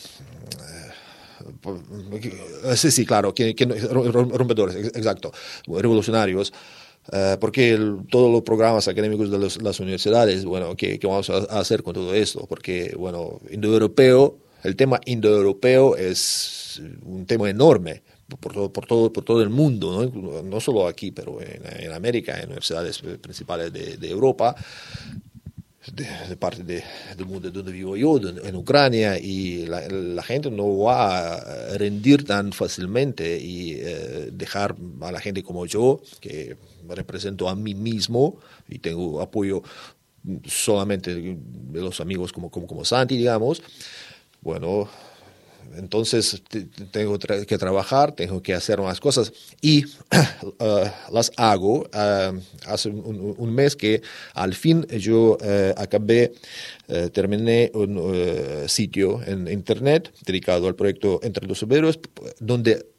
Sí, sí, claro, que, que rompedores, exacto, revolucionarios, uh, porque el, todos los programas académicos de los, las universidades, bueno, ¿qué, qué vamos a, a hacer con todo esto? Porque, bueno, indoeuropeo, el tema indoeuropeo es un tema enorme por todo, por todo, por todo el mundo, ¿no? No solo aquí, pero en, en América, en universidades principales de, de Europa. De, de parte de, del mundo donde vivo yo, de, en Ucrania, y la, la gente no va a rendir tan fácilmente y eh, dejar a la gente como yo, que represento a mí mismo y tengo apoyo solamente de los amigos como, como, como Santi, digamos. Bueno, entonces te, tengo tra- que trabajar, tengo que hacer unas cosas y uh, las hago. Uh, hace un, un mes que al fin yo uh, acabé, uh, terminé un uh, sitio en internet dedicado al proyecto Entre dos Siberias, donde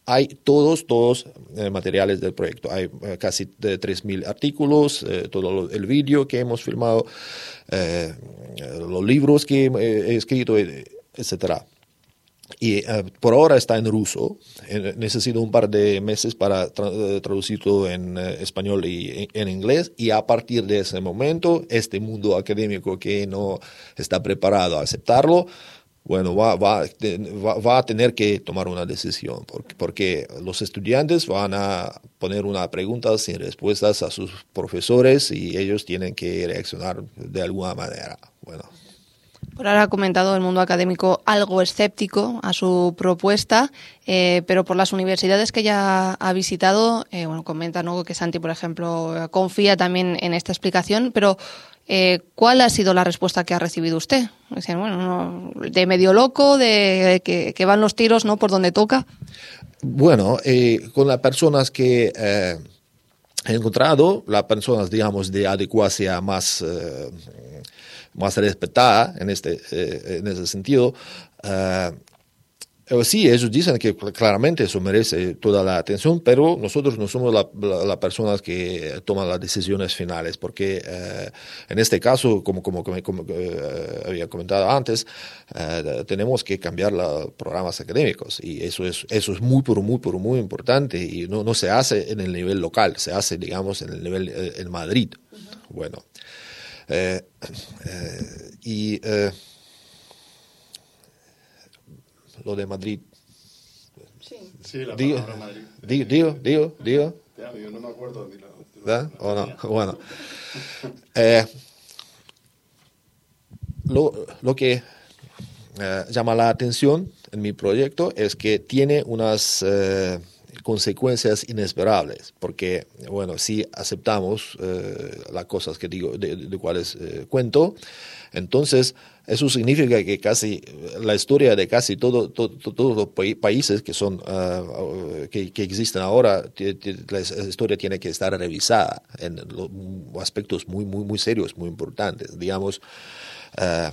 hay todos, todos eh, materiales del proyecto. Hay eh, casi tres mil artículos, eh, todo el vídeo que hemos filmado, eh, los libros que he escrito, etcétera. Y eh, por ahora está en ruso. Eh, necesito un par de meses para tra- traducir todo en eh, español y en inglés. Y a partir de ese momento, este mundo académico que no está preparado a aceptarlo, bueno, va, va, va, va a tener que tomar una decisión, porque, porque los estudiantes van a poner una pregunta sin respuestas a sus profesores y ellos tienen que reaccionar de alguna manera. Bueno. Por ahora ha comentado el mundo académico algo escéptico a su propuesta, eh, pero por las universidades que ya ha visitado, eh, bueno, comenta, ¿no?, que Santi, por ejemplo, confía también en esta explicación, pero eh, ¿cuál ha sido la respuesta que ha recibido usted? Dicen, bueno, no, de medio loco, de, de que, que van los tiros, ¿no?, por donde toca. Bueno, eh, con las personas que eh, he encontrado, las personas, digamos, de adecuacia más... Eh, más respetada en este eh, en ese sentido. Uh, sí, ellos dicen que claramente eso merece toda la atención, pero nosotros no somos las la, la personas que toman las decisiones finales, porque uh, en este caso, como, como, como, como uh, había comentado antes, uh, tenemos que cambiar los programas académicos y eso es, eso es muy, pero muy, pero muy importante y no, no se hace en el nivel local, se hace, digamos, en el nivel eh, en Madrid. Uh-huh. Bueno. Eh, eh, y eh, lo de Madrid. Sí, sí la digo, palabra Madrid. Digo, digo, digo, digo. Ya, yo no me acuerdo. Ni la, ¿verdad? ¿O no? Bueno. Eh, lo, lo que eh, llama la atención en mi proyecto es que tiene unas... Eh, consecuencias inesperables, porque, bueno, si aceptamos eh, las cosas que digo, de, de, de cuales eh, cuento, entonces eso significa que casi la historia de casi todo, todo, todos los pa- países que son uh, que, que existen ahora, t- t- la historia tiene que estar revisada en los aspectos muy, muy, muy serios, muy importantes. Digamos, uh,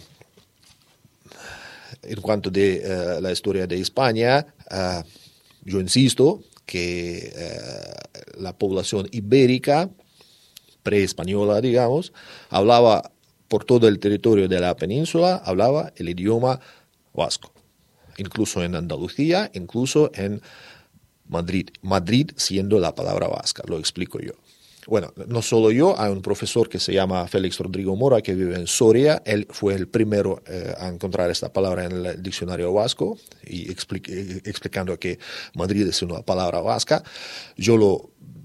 en cuanto de uh, la historia de España, uh, yo insisto que eh, la población ibérica, pre-española, digamos, hablaba por todo el territorio de la península, hablaba el idioma vasco, incluso en Andalucía, incluso en Madrid. Madrid siendo la palabra vasca, lo explico yo. Bueno, no solo yo, hay un profesor que se llama Félix Rodrigo Mora, que vive en Soria. Él fue el primero eh, a encontrar esta palabra en el diccionario vasco y explique, explicando que Madrid es una palabra vasca. Yo lo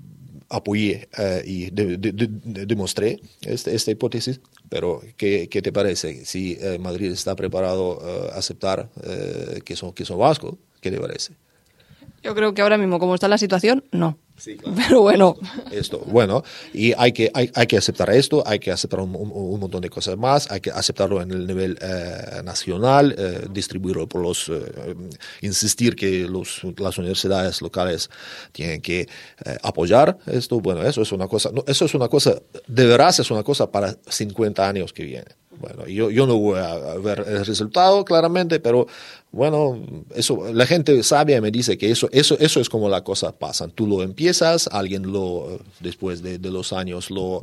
apoyé eh, y de, de, de, de demostré este, esta hipótesis, pero ¿qué, qué te parece? Si eh, Madrid está preparado eh, a aceptar eh, que son, que son vascos, ¿qué te parece? Yo creo que ahora mismo, como está la situación, no. Sí, claro. Pero bueno. Esto, bueno, y hay que, hay, hay que aceptar esto, hay que aceptar un, un, un montón de cosas más, hay que aceptarlo en el nivel eh, nacional, eh, distribuirlo por los, eh, insistir que los, las universidades locales tienen que eh, apoyar esto. Bueno, eso es una cosa, no, eso es una cosa, de veras es una cosa para cincuenta años que viene. Bueno, yo, yo no voy a ver el resultado claramente, pero bueno, eso, la gente sabia me dice que eso, eso, eso es como la cosa pasa. Tú lo empiezas, alguien lo, después de, de los años lo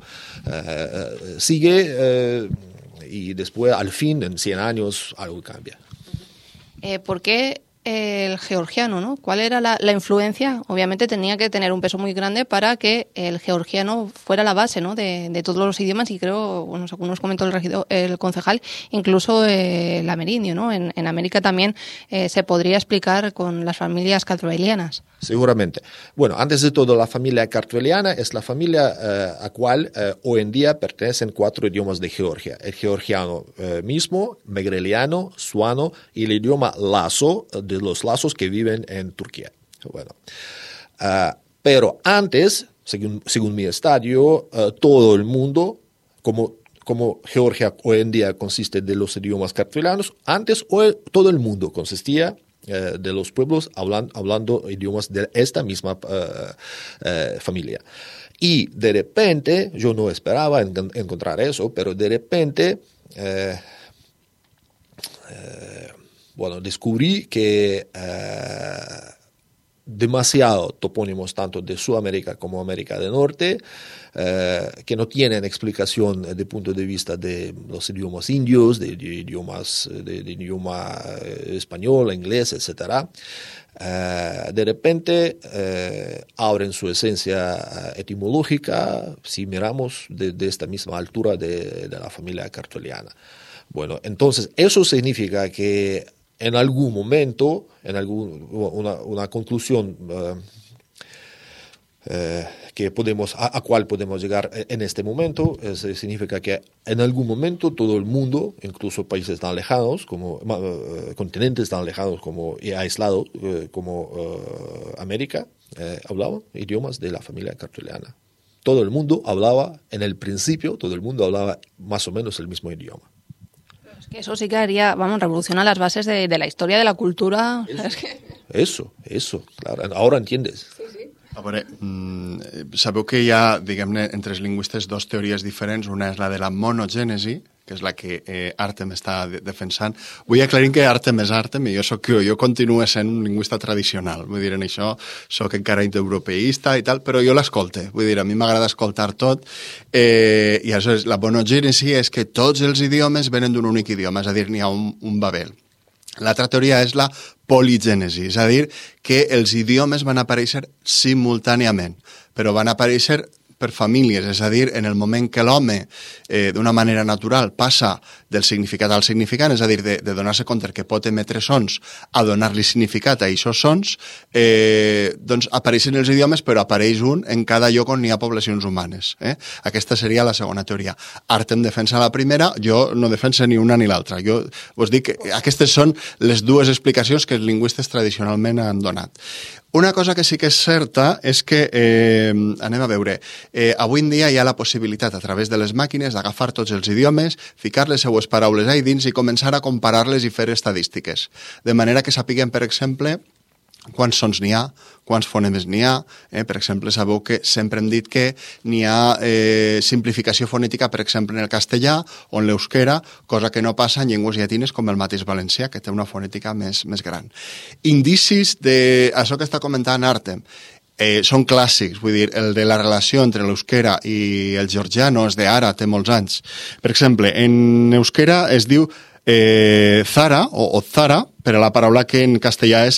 eh, sigue eh, y después al fin, en cien años, algo cambia. Eh, ¿Por qué el georgiano, ¿no? ¿Cuál era la, la influencia? Obviamente tenía que tener un peso muy grande para que el georgiano fuera la base, ¿no?, de, de todos los idiomas, y creo, bueno, según nos comentó el, regidor, el concejal, incluso eh, el amerindio, ¿no? En, en América también eh, se podría explicar con las familias cartwellianas. Seguramente. Bueno, antes de todo, la familia cartwelliana es la familia eh, a cual eh, hoy en día pertenecen cuatro idiomas de Georgia. El georgiano eh, mismo, megreliano, suano y el idioma lazo, de los lazos que viven en Turquía. Bueno, uh, pero antes, según, según mi estudio, uh, todo el mundo, como, como Georgia hoy en día consiste de los idiomas cartwellianos, antes hoy, todo el mundo consistía uh, de los pueblos hablan, hablando idiomas de esta misma uh, uh, familia. Y de repente, yo no esperaba en, encontrar eso, pero de repente... Uh, uh, Bueno, descubrí que uh, demasiado topónimos tanto de Sudamérica como América del Norte, eh, que no tienen explicación desde el punto de vista de los idiomas indios, de, de idiomas, de, de idioma español, inglés, etcétera. Uh, de repente uh, abren su esencia etimológica si miramos de, de esta misma altura de, de la familia cartoliana. Bueno, entonces eso significa que en algún momento, en algún, una, una conclusión uh, uh, que podemos, a, a cual podemos llegar en este momento, es, significa que en algún momento todo el mundo, incluso países tan lejanos, como uh, continentes tan lejanos como, y aislados uh, como uh, América, uh, hablaban idiomas de la familia cartoliana. Todo el mundo hablaba, en el principio, todo el mundo hablaba más o menos el mismo idioma. Es que eso sí que haría, vamos, revolucionar las bases de, de la historia, de la cultura. Eso, es que... eso, eso, claro, ahora entiendes. Sí, sí. A veure, mm, sabeu que hi ha, diguem-ne, entre els lingüistes dos teories diferents. Una és la de la monogènesi, que és la que eh, Artem està de defensant. Vull aclarir que Artem és Artem i jo soc jo, jo continuo sent un lingüista tradicional. Vull dir, en això soc encara indoeuropeista i tal, però jo l'escolte. Vull dir, a mi m'agrada escoltar tot. Eh, I aleshores, la monogènesi és que tots els idiomes venen d'un únic idioma, és a dir, n'hi ha un, un Babel. L'altra teoria és la poligènesi, és a dir, que els idiomes van aparèixer simultàniament, però van aparèixer per famílies, és a dir, en el moment que l'home, eh, d'una manera natural, passa del significat al significant, és a dir, de, de donar-se compte que pot emetre sons a donar-li significat a aquests sons, eh, doncs apareixen els idiomes, però apareix un en cada lloc on hi ha poblacions humanes. Eh? Aquesta seria la segona teoria. Artem defensa la primera, jo no defenso ni una ni l'altra. Jo vos dic que aquestes són les dues explicacions que els lingüistes tradicionalment han donat. Una cosa que sí que és certa és que, eh, anem a veure, eh, avui en dia hi ha la possibilitat a través de les màquines d'agafar tots els idiomes, ficar les seues paraules ahí dins i començar a comparar-les i fer estadístiques. De manera que sapiguem, per exemple, quants sons n'hi ha, quants fonemes n'hi ha. Eh? Per exemple, sabeu que sempre hem dit que n'hi ha eh, simplificació fonètica, per exemple, en el castellà o en l'euskera, cosa que no passa en llengües llatines com el mateix valencià, que té una fonètica més, més gran. Indicis de això que està comentant Artem, eh, són clàssics, vull dir, el de la relació entre l'euskera i el georgià no és d'ara, té molts anys. Per exemple, en euskera es diu Eh, Zara o, o Zara, per a la paraula que en castellà és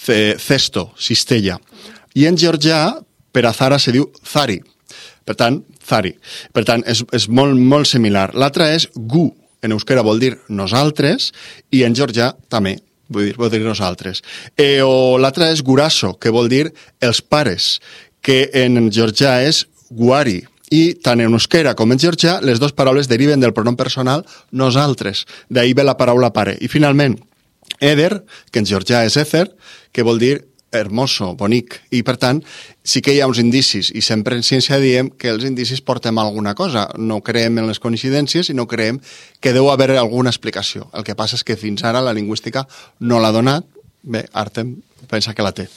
cesto, cistella. I en georgià, per a Zara se diu Zari. Per tant, Zari. Per tant, és, és molt, molt similar. L'altra és Gu. En euskera vol dir nosaltres i en georgià també. Vull dir, vol dir nosaltres. Eh, o l'altra és Guraso, que vol dir els pares, que en georgià és Guari. I tant en euskera com en georgià, les dues paraules deriven del pronom personal nosaltres. D'ahí ve la paraula pare. I finalment, Eder, que en georgià és Ezer, que vol dir hermoso, bonic. I per tant, sí que hi ha uns indicis, i sempre en ciència diem que els indicis portem alguna cosa. No creem en les coincidències, sinó creem que deu haver alguna explicació. El que passa és que fins ara la lingüística no l'ha donat. Bé, Artem pensa que la té.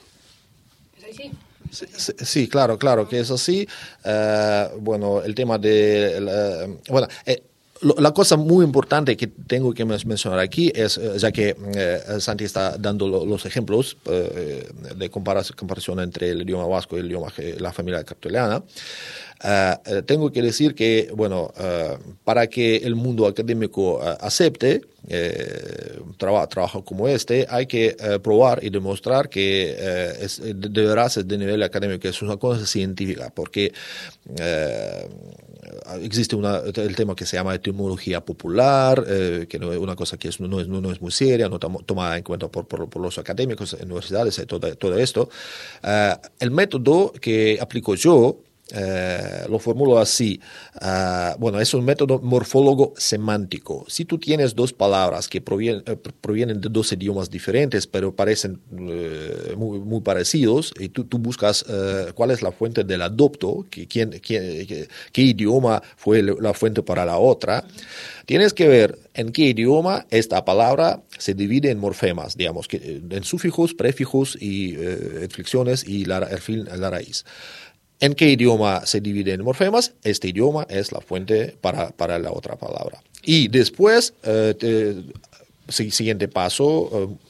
Sí, sí, sí, claro, claro que es así. Uh, bueno, el tema de... Uh, bueno, eh, lo, la cosa muy importante que tengo que mencionar aquí es, ya que uh, Santi está dando lo, los ejemplos uh, de comparación, comparación entre el idioma vasco y el idioma de la familia cartoliana, uh, tengo que decir que, bueno, uh, para que el mundo académico uh, acepte Eh, traba, trabajo como este, hay que eh, probar y demostrar que eh, es, de verdad es de nivel académico, que es una cosa científica, porque eh, existe una, el tema que se llama etimología popular, eh, que no es una cosa que es, no, es, no es muy seria, no toma, toma en cuenta por, por, por los académicos, universidades y todo, todo esto. Eh, el método que aplico yo, Eh, lo formulo así. Uh, bueno, es un método morfólogo semántico. Si tú tienes dos palabras que provienen, eh, provienen de dos idiomas diferentes, pero parecen eh, muy, muy parecidos, y tú, tú buscas eh, cuál es la fuente del adopto, que, quién, quién, que, qué idioma fue la fuente para la otra, tienes que ver en qué idioma esta palabra se divide en morfemas, digamos, que, en sufijos, prefijos y eh, inflexiones y la, el fin, la raíz. ¿En qué idioma se divide en morfemas? Este idioma es la fuente para, para la otra palabra. Y después, eh, te, siguiente paso, eh,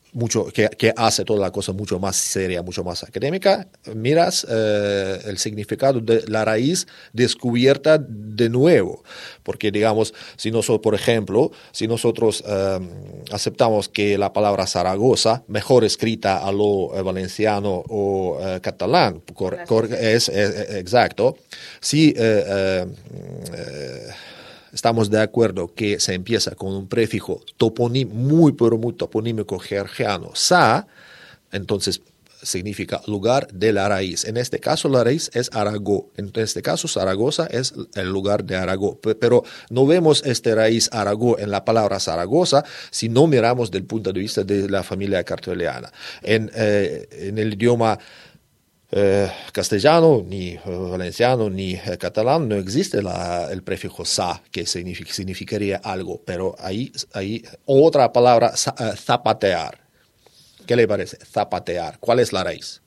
mucho, que, que hace toda la cosa mucho más seria, mucho más académica, miras eh, el significado de la raíz descubierta de nuevo. Porque, digamos, si nosotros, por ejemplo, si nosotros eh, aceptamos que la palabra Zaragoza, mejor escrita a lo eh, valenciano o eh, catalán, cor, cor, es, es exacto, si eh, eh, eh, estamos de acuerdo que se empieza con un prefijo toponímico, muy pero muy toponímico georgiano, sa, entonces significa lugar de la raíz. En este caso la raíz es Aragó. En este caso Zaragoza es el lugar de Aragó. Pero no vemos este raíz Aragó en la palabra Zaragoza si no miramos del punto de vista de la familia carteliana. En, eh, en el idioma Eh, castellano, ni eh, valenciano, ni eh, catalán, no existe la, el prefijo sa, que signific, significaría algo, pero ahí, ahí otra palabra, sa, uh, zapatear. ¿Qué le parece? Zapatear. ¿Cuál es la raíz?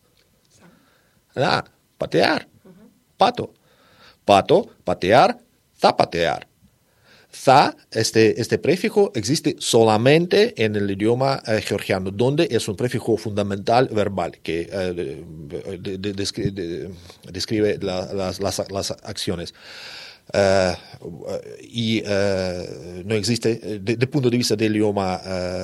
Ah, patear. Pato. Pato, patear, zapatear. Za, este, este prefijo existe solamente en el idioma eh, georgiano, donde es un prefijo fundamental verbal que eh, de, de, de, de, describe la, las, las, las acciones. Uh, y uh, no existe, desde el punto de vista del idioma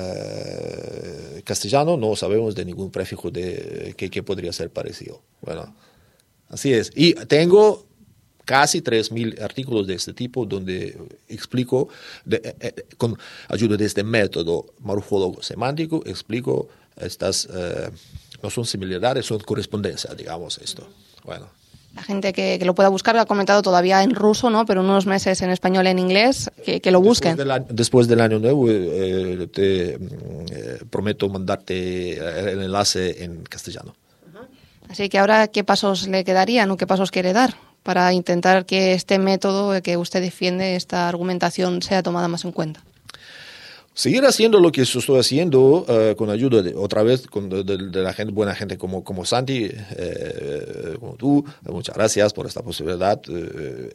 uh, castellano, no sabemos de ningún prefijo de, que, que podría ser parecido. Bueno, así es. Y tengo casi tres mil artículos de este tipo donde explico, de, eh, con ayuda de este método morfólogo semántico, explico estas, eh, no son similaridades, son correspondencias, digamos esto. Bueno. La gente que, que lo pueda buscar ha comentado todavía en ruso, ¿no? Pero unos meses en español y en inglés, que, que lo busquen. Después del año, después del año nuevo eh, te eh, prometo mandarte el enlace en castellano. Así que ahora, ¿qué pasos le quedarían o qué pasos quiere dar para intentar que este método que usted defiende, esta argumentación, sea tomada más en cuenta? Seguir haciendo lo que estoy haciendo uh, con ayuda, de, otra vez, con, de, de la gente, buena gente como, como Santi, eh, como tú. Muchas gracias por esta posibilidad. Eh,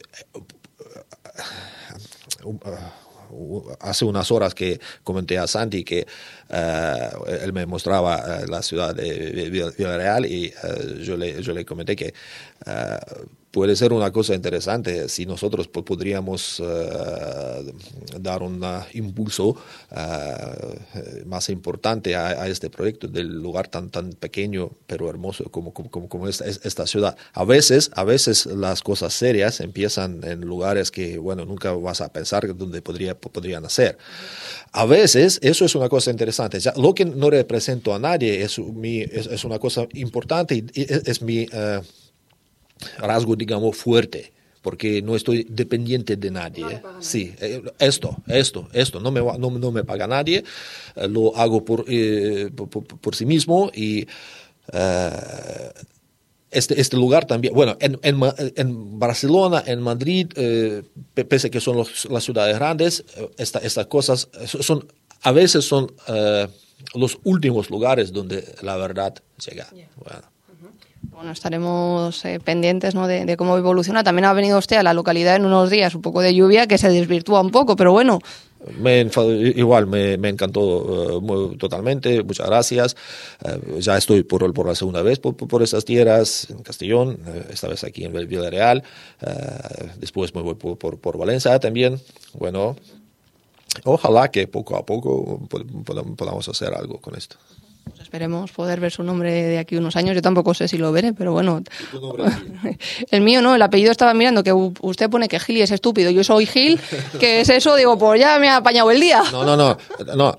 uh, uh, hace unas horas que comenté a Santi que uh, él me mostraba uh, la ciudad de Villarreal y uh, yo, le, yo le comenté que uh, puede ser una cosa interesante si nosotros podríamos uh, dar un uh, impulso uh, más importante a, a este proyecto del lugar tan tan pequeño pero hermoso como como, como esta, esta ciudad. A veces, a veces las cosas serias empiezan en lugares que bueno nunca vas a pensar dónde podría, podrían hacer. A veces eso es una cosa interesante. Ya, lo que no represento a nadie es, mi, es, es una cosa importante y es, es mi uh, rasgo, digamos, fuerte, porque no estoy dependiente de nadie. No sí, esto, esto, esto, no me, no, no me paga nadie, lo hago por, eh, por, por, por sí mismo y uh, este, este lugar también, bueno, en, en, en Barcelona, en Madrid, eh, pese a que son los, las ciudades grandes, esta, estas cosas son, a veces son uh, los últimos lugares donde la verdad llega. Yeah. Bueno. Bueno, estaremos eh, pendientes, ¿no? de, de cómo evoluciona. También ha venido usted a la localidad en unos días, un poco de lluvia, que se desvirtúa un poco, pero bueno. Me igual, me, me encantó uh, muy, totalmente, muchas gracias. Uh, ya estoy por, por la segunda vez por, por esas tierras, en Castellón, uh, esta vez aquí en Villarreal. Uh, después me voy por, por, por Valencia también. Bueno, ojalá que poco a poco podamos hacer algo con esto. Pues esperemos poder ver su nombre de aquí unos años. Yo tampoco sé si lo veré, pero bueno. El mío no, el apellido estaba mirando que usted pone que Gil es estúpido. Yo soy Gil, ¿qué es eso? Digo, pues ya me ha apañado el día. No, no, no. no.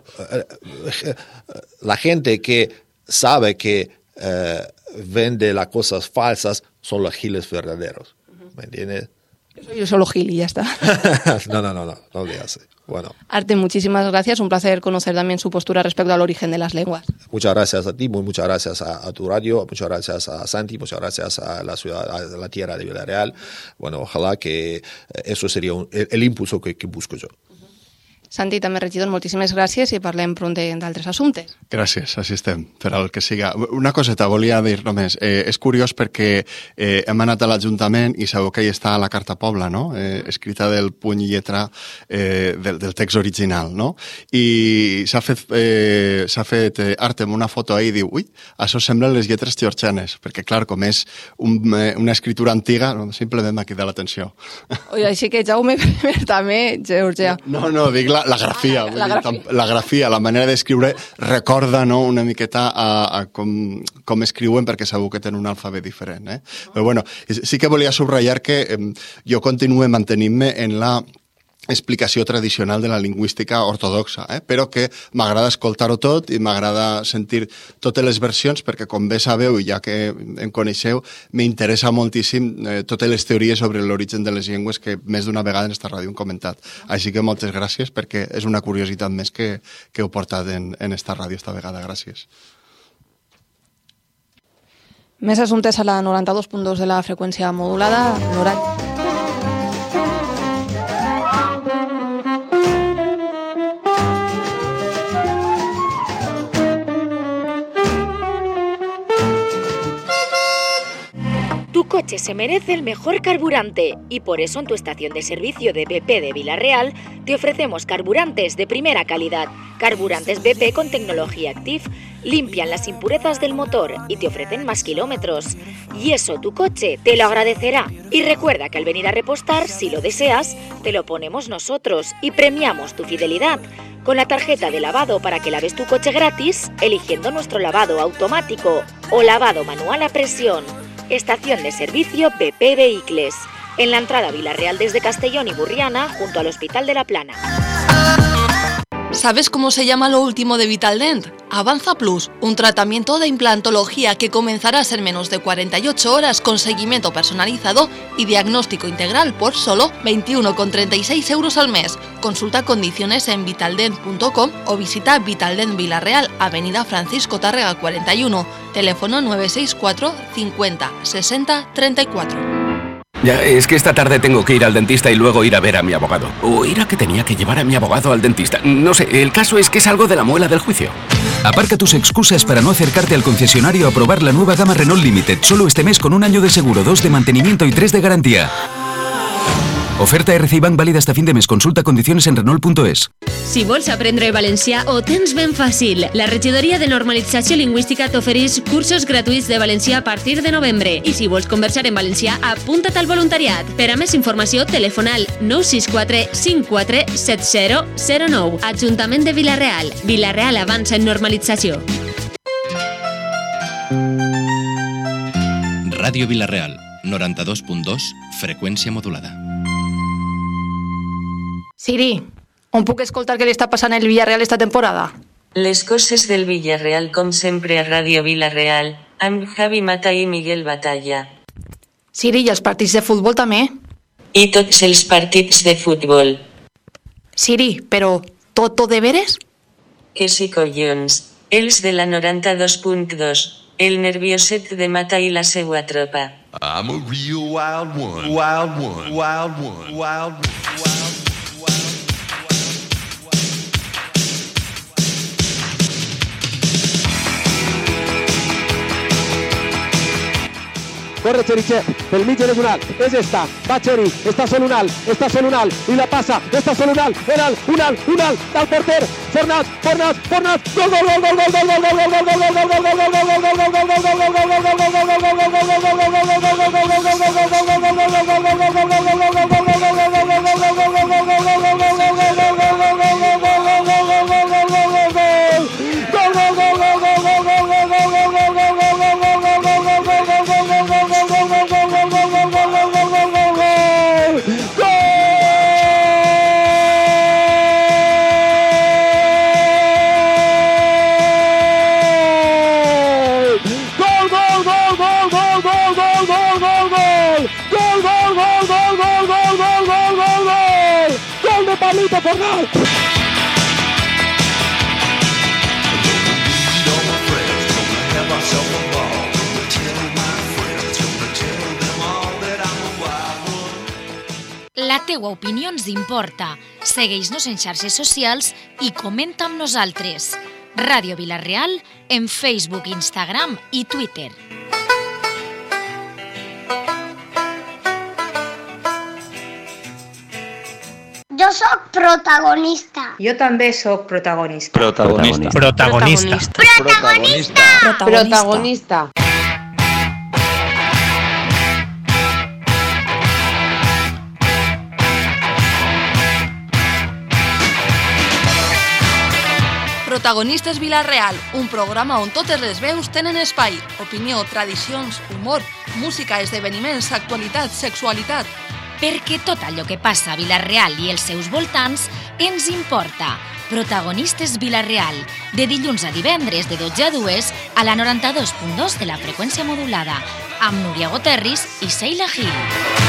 La gente que sabe que eh, vende las cosas falsas son los Giles verdaderos. ¿Me entiendes? Yo soy solo Gil y ya está. no, no, no, no, no olvides. Bueno. Arte, muchísimas gracias. Un placer conocer también su postura respecto al origen de las lenguas. Muchas gracias a ti, muchas gracias a, a tu radio, muchas gracias a Santi, muchas gracias a la ciudad, a la tierra de Villarreal. Bueno, ojalá que eso sería un, el, el impulso que, que busco yo. Santi, també regidor, moltíssimes gràcies i parlem pront d'altres assumptes. Gràcies, així estem, per al que siga. Una coseta volia dir només. Eh, és curiós perquè eh, hem anat a l'Ajuntament i sabeu que hi està la Carta Pobla, no? Eh, escrita del puny i lletra eh, del, del text original, no? I s'ha fet, eh, s'ha fet eh, Artem una foto ahí i diu, ui, això semblen les lletres georgianes, perquè clar, com és un, eh, una escritura antiga, simplement m'ha cridat l'atenció. Oi, així que Jaume, també, Georgia. No, no, dic la, la grafia, ah, la, dir, grafia. la grafia, la manera d'escriure recorda, no, una miqueta a, a com, com escriuen, perquè segur que tenen un alfabet diferent. Eh? Però bueno, sí que volia subratllar que eh, jo continuo mantenint-me en la explicació tradicional de la lingüística ortodoxa, eh? Però que m'agrada escoltar-ho tot i m'agrada sentir totes les versions perquè, com bé sabeu, i ja que em coneixeu, m'interessa moltíssim eh, totes les teories sobre l'origen de les llengües que més d'una vegada en esta ràdio hem comentat. Així que moltes gràcies perquè és una curiositat més que, que heu portat en, en esta ràdio esta vegada. Gràcies. Més assumptes a la noranta-dos punt dos de la freqüència modulada. noranta Tu coche se merece el mejor carburante y por eso en tu estación de servicio de B P de Vila-real te ofrecemos carburantes de primera calidad. Carburantes B P con tecnología Active limpian las impurezas del motor y te ofrecen más kilómetros. Y eso tu coche te lo agradecerá. Y recuerda que al venir a repostar, si lo deseas, te lo ponemos nosotros y premiamos tu fidelidad con la tarjeta de lavado para que laves tu coche gratis eligiendo nuestro lavado automático o lavado manual a presión. Estación de servicio B P Vehicles, en la entrada a Vila-real desde Castellón y Burriana, junto al Hospital de la Plana. ¿Sabes cómo se llama lo último de Vitaldent? Avanza Plus, un tratamiento de implantología que comenzarás en menos de cuarenta y ocho horas con seguimiento personalizado y diagnóstico integral por solo veintiuno con treinta y seis euros al mes. Consulta condiciones en vitaldent punto com o visita Vitaldent Vila-real, Avenida Francisco Tárrega cuarenta y uno, teléfono nueve seis cuatro cincuenta sesenta treinta y cuatro. Ya, es que esta tarde tengo que ir al dentista y luego ir a ver a mi abogado. O era que tenía que llevar a mi abogado al dentista. No sé, el caso es que es algo de la muela del juicio. Aparca tus excusas para no acercarte al concesionario a probar la nueva gama Renault Limited. Solo este mes con un año de seguro, dos de mantenimiento y tres de garantía. Oferta R C I Bank válida hasta fin de mes. Consulta condiciones en Renault punto es. Si vols aprendre valencià, ho tens ben fàcil. La regidoria de normalització lingüística t'ofereix cursos gratuïts de valencià a partir de novembre. I si vols conversar en valencià, apunta't al voluntariat. Per a més informació, telefona al nou sis quatre cinc quatre set zero zero nou. Ajuntament de Vila-real. Vila-real avança en normalització. Ràdio Vila-real, noranta-dos punt dos, freqüència modulada. Siri, on puc escoltar què li està passant al Villarreal esta temporada? Les coses del Villarreal com sempre a Ràdio Vila-real, amb Javi Mata i Miguel Batalla. Siri, i els partits de futbol també? I tots els partits de futbol. Siri, però tot de veres? Que sí, collons. Els de la noranta-dos punt dos, el nervioset de Mata i la seua tropa. I'm a real wild one, wild one, wild one, wild one, wild one. Corre Cherichev, pel mig diagonal, és esta, va Cheri, està solo un alt, està solo un alt, i la passa, està solo un alt, un alt, un alt, un alt, del porter, Fornàs, Fornàs, Fornàs, gol, gol, gol, gol, gol, gol, gol, gol, gol, gol, gol, gol, gol, Pablito Fornal. La teua opinió ens importa. Segueix-nos en xarxes socials i comenta amb nosaltres. Ràdio Vila-real en Facebook, Instagram i Twitter. Jo sóc protagonista. Jo també sóc protagonista. Protagonista. Protagonista. Protagonista. Protagonista. Protagonistes Vila-real, un programa on totes les veus tenen espai. Opinió, tradicions, humor, música, esdeveniments, actualitat, sexualitat. Perquè tot allò que passa a Vila-real i els seus voltants ens importa. Protagonistes Vila-real, de dilluns a divendres de dotze a dues a la noranta-dos punt dos de la freqüència modulada, amb Núria Goterris i Sheila Gil.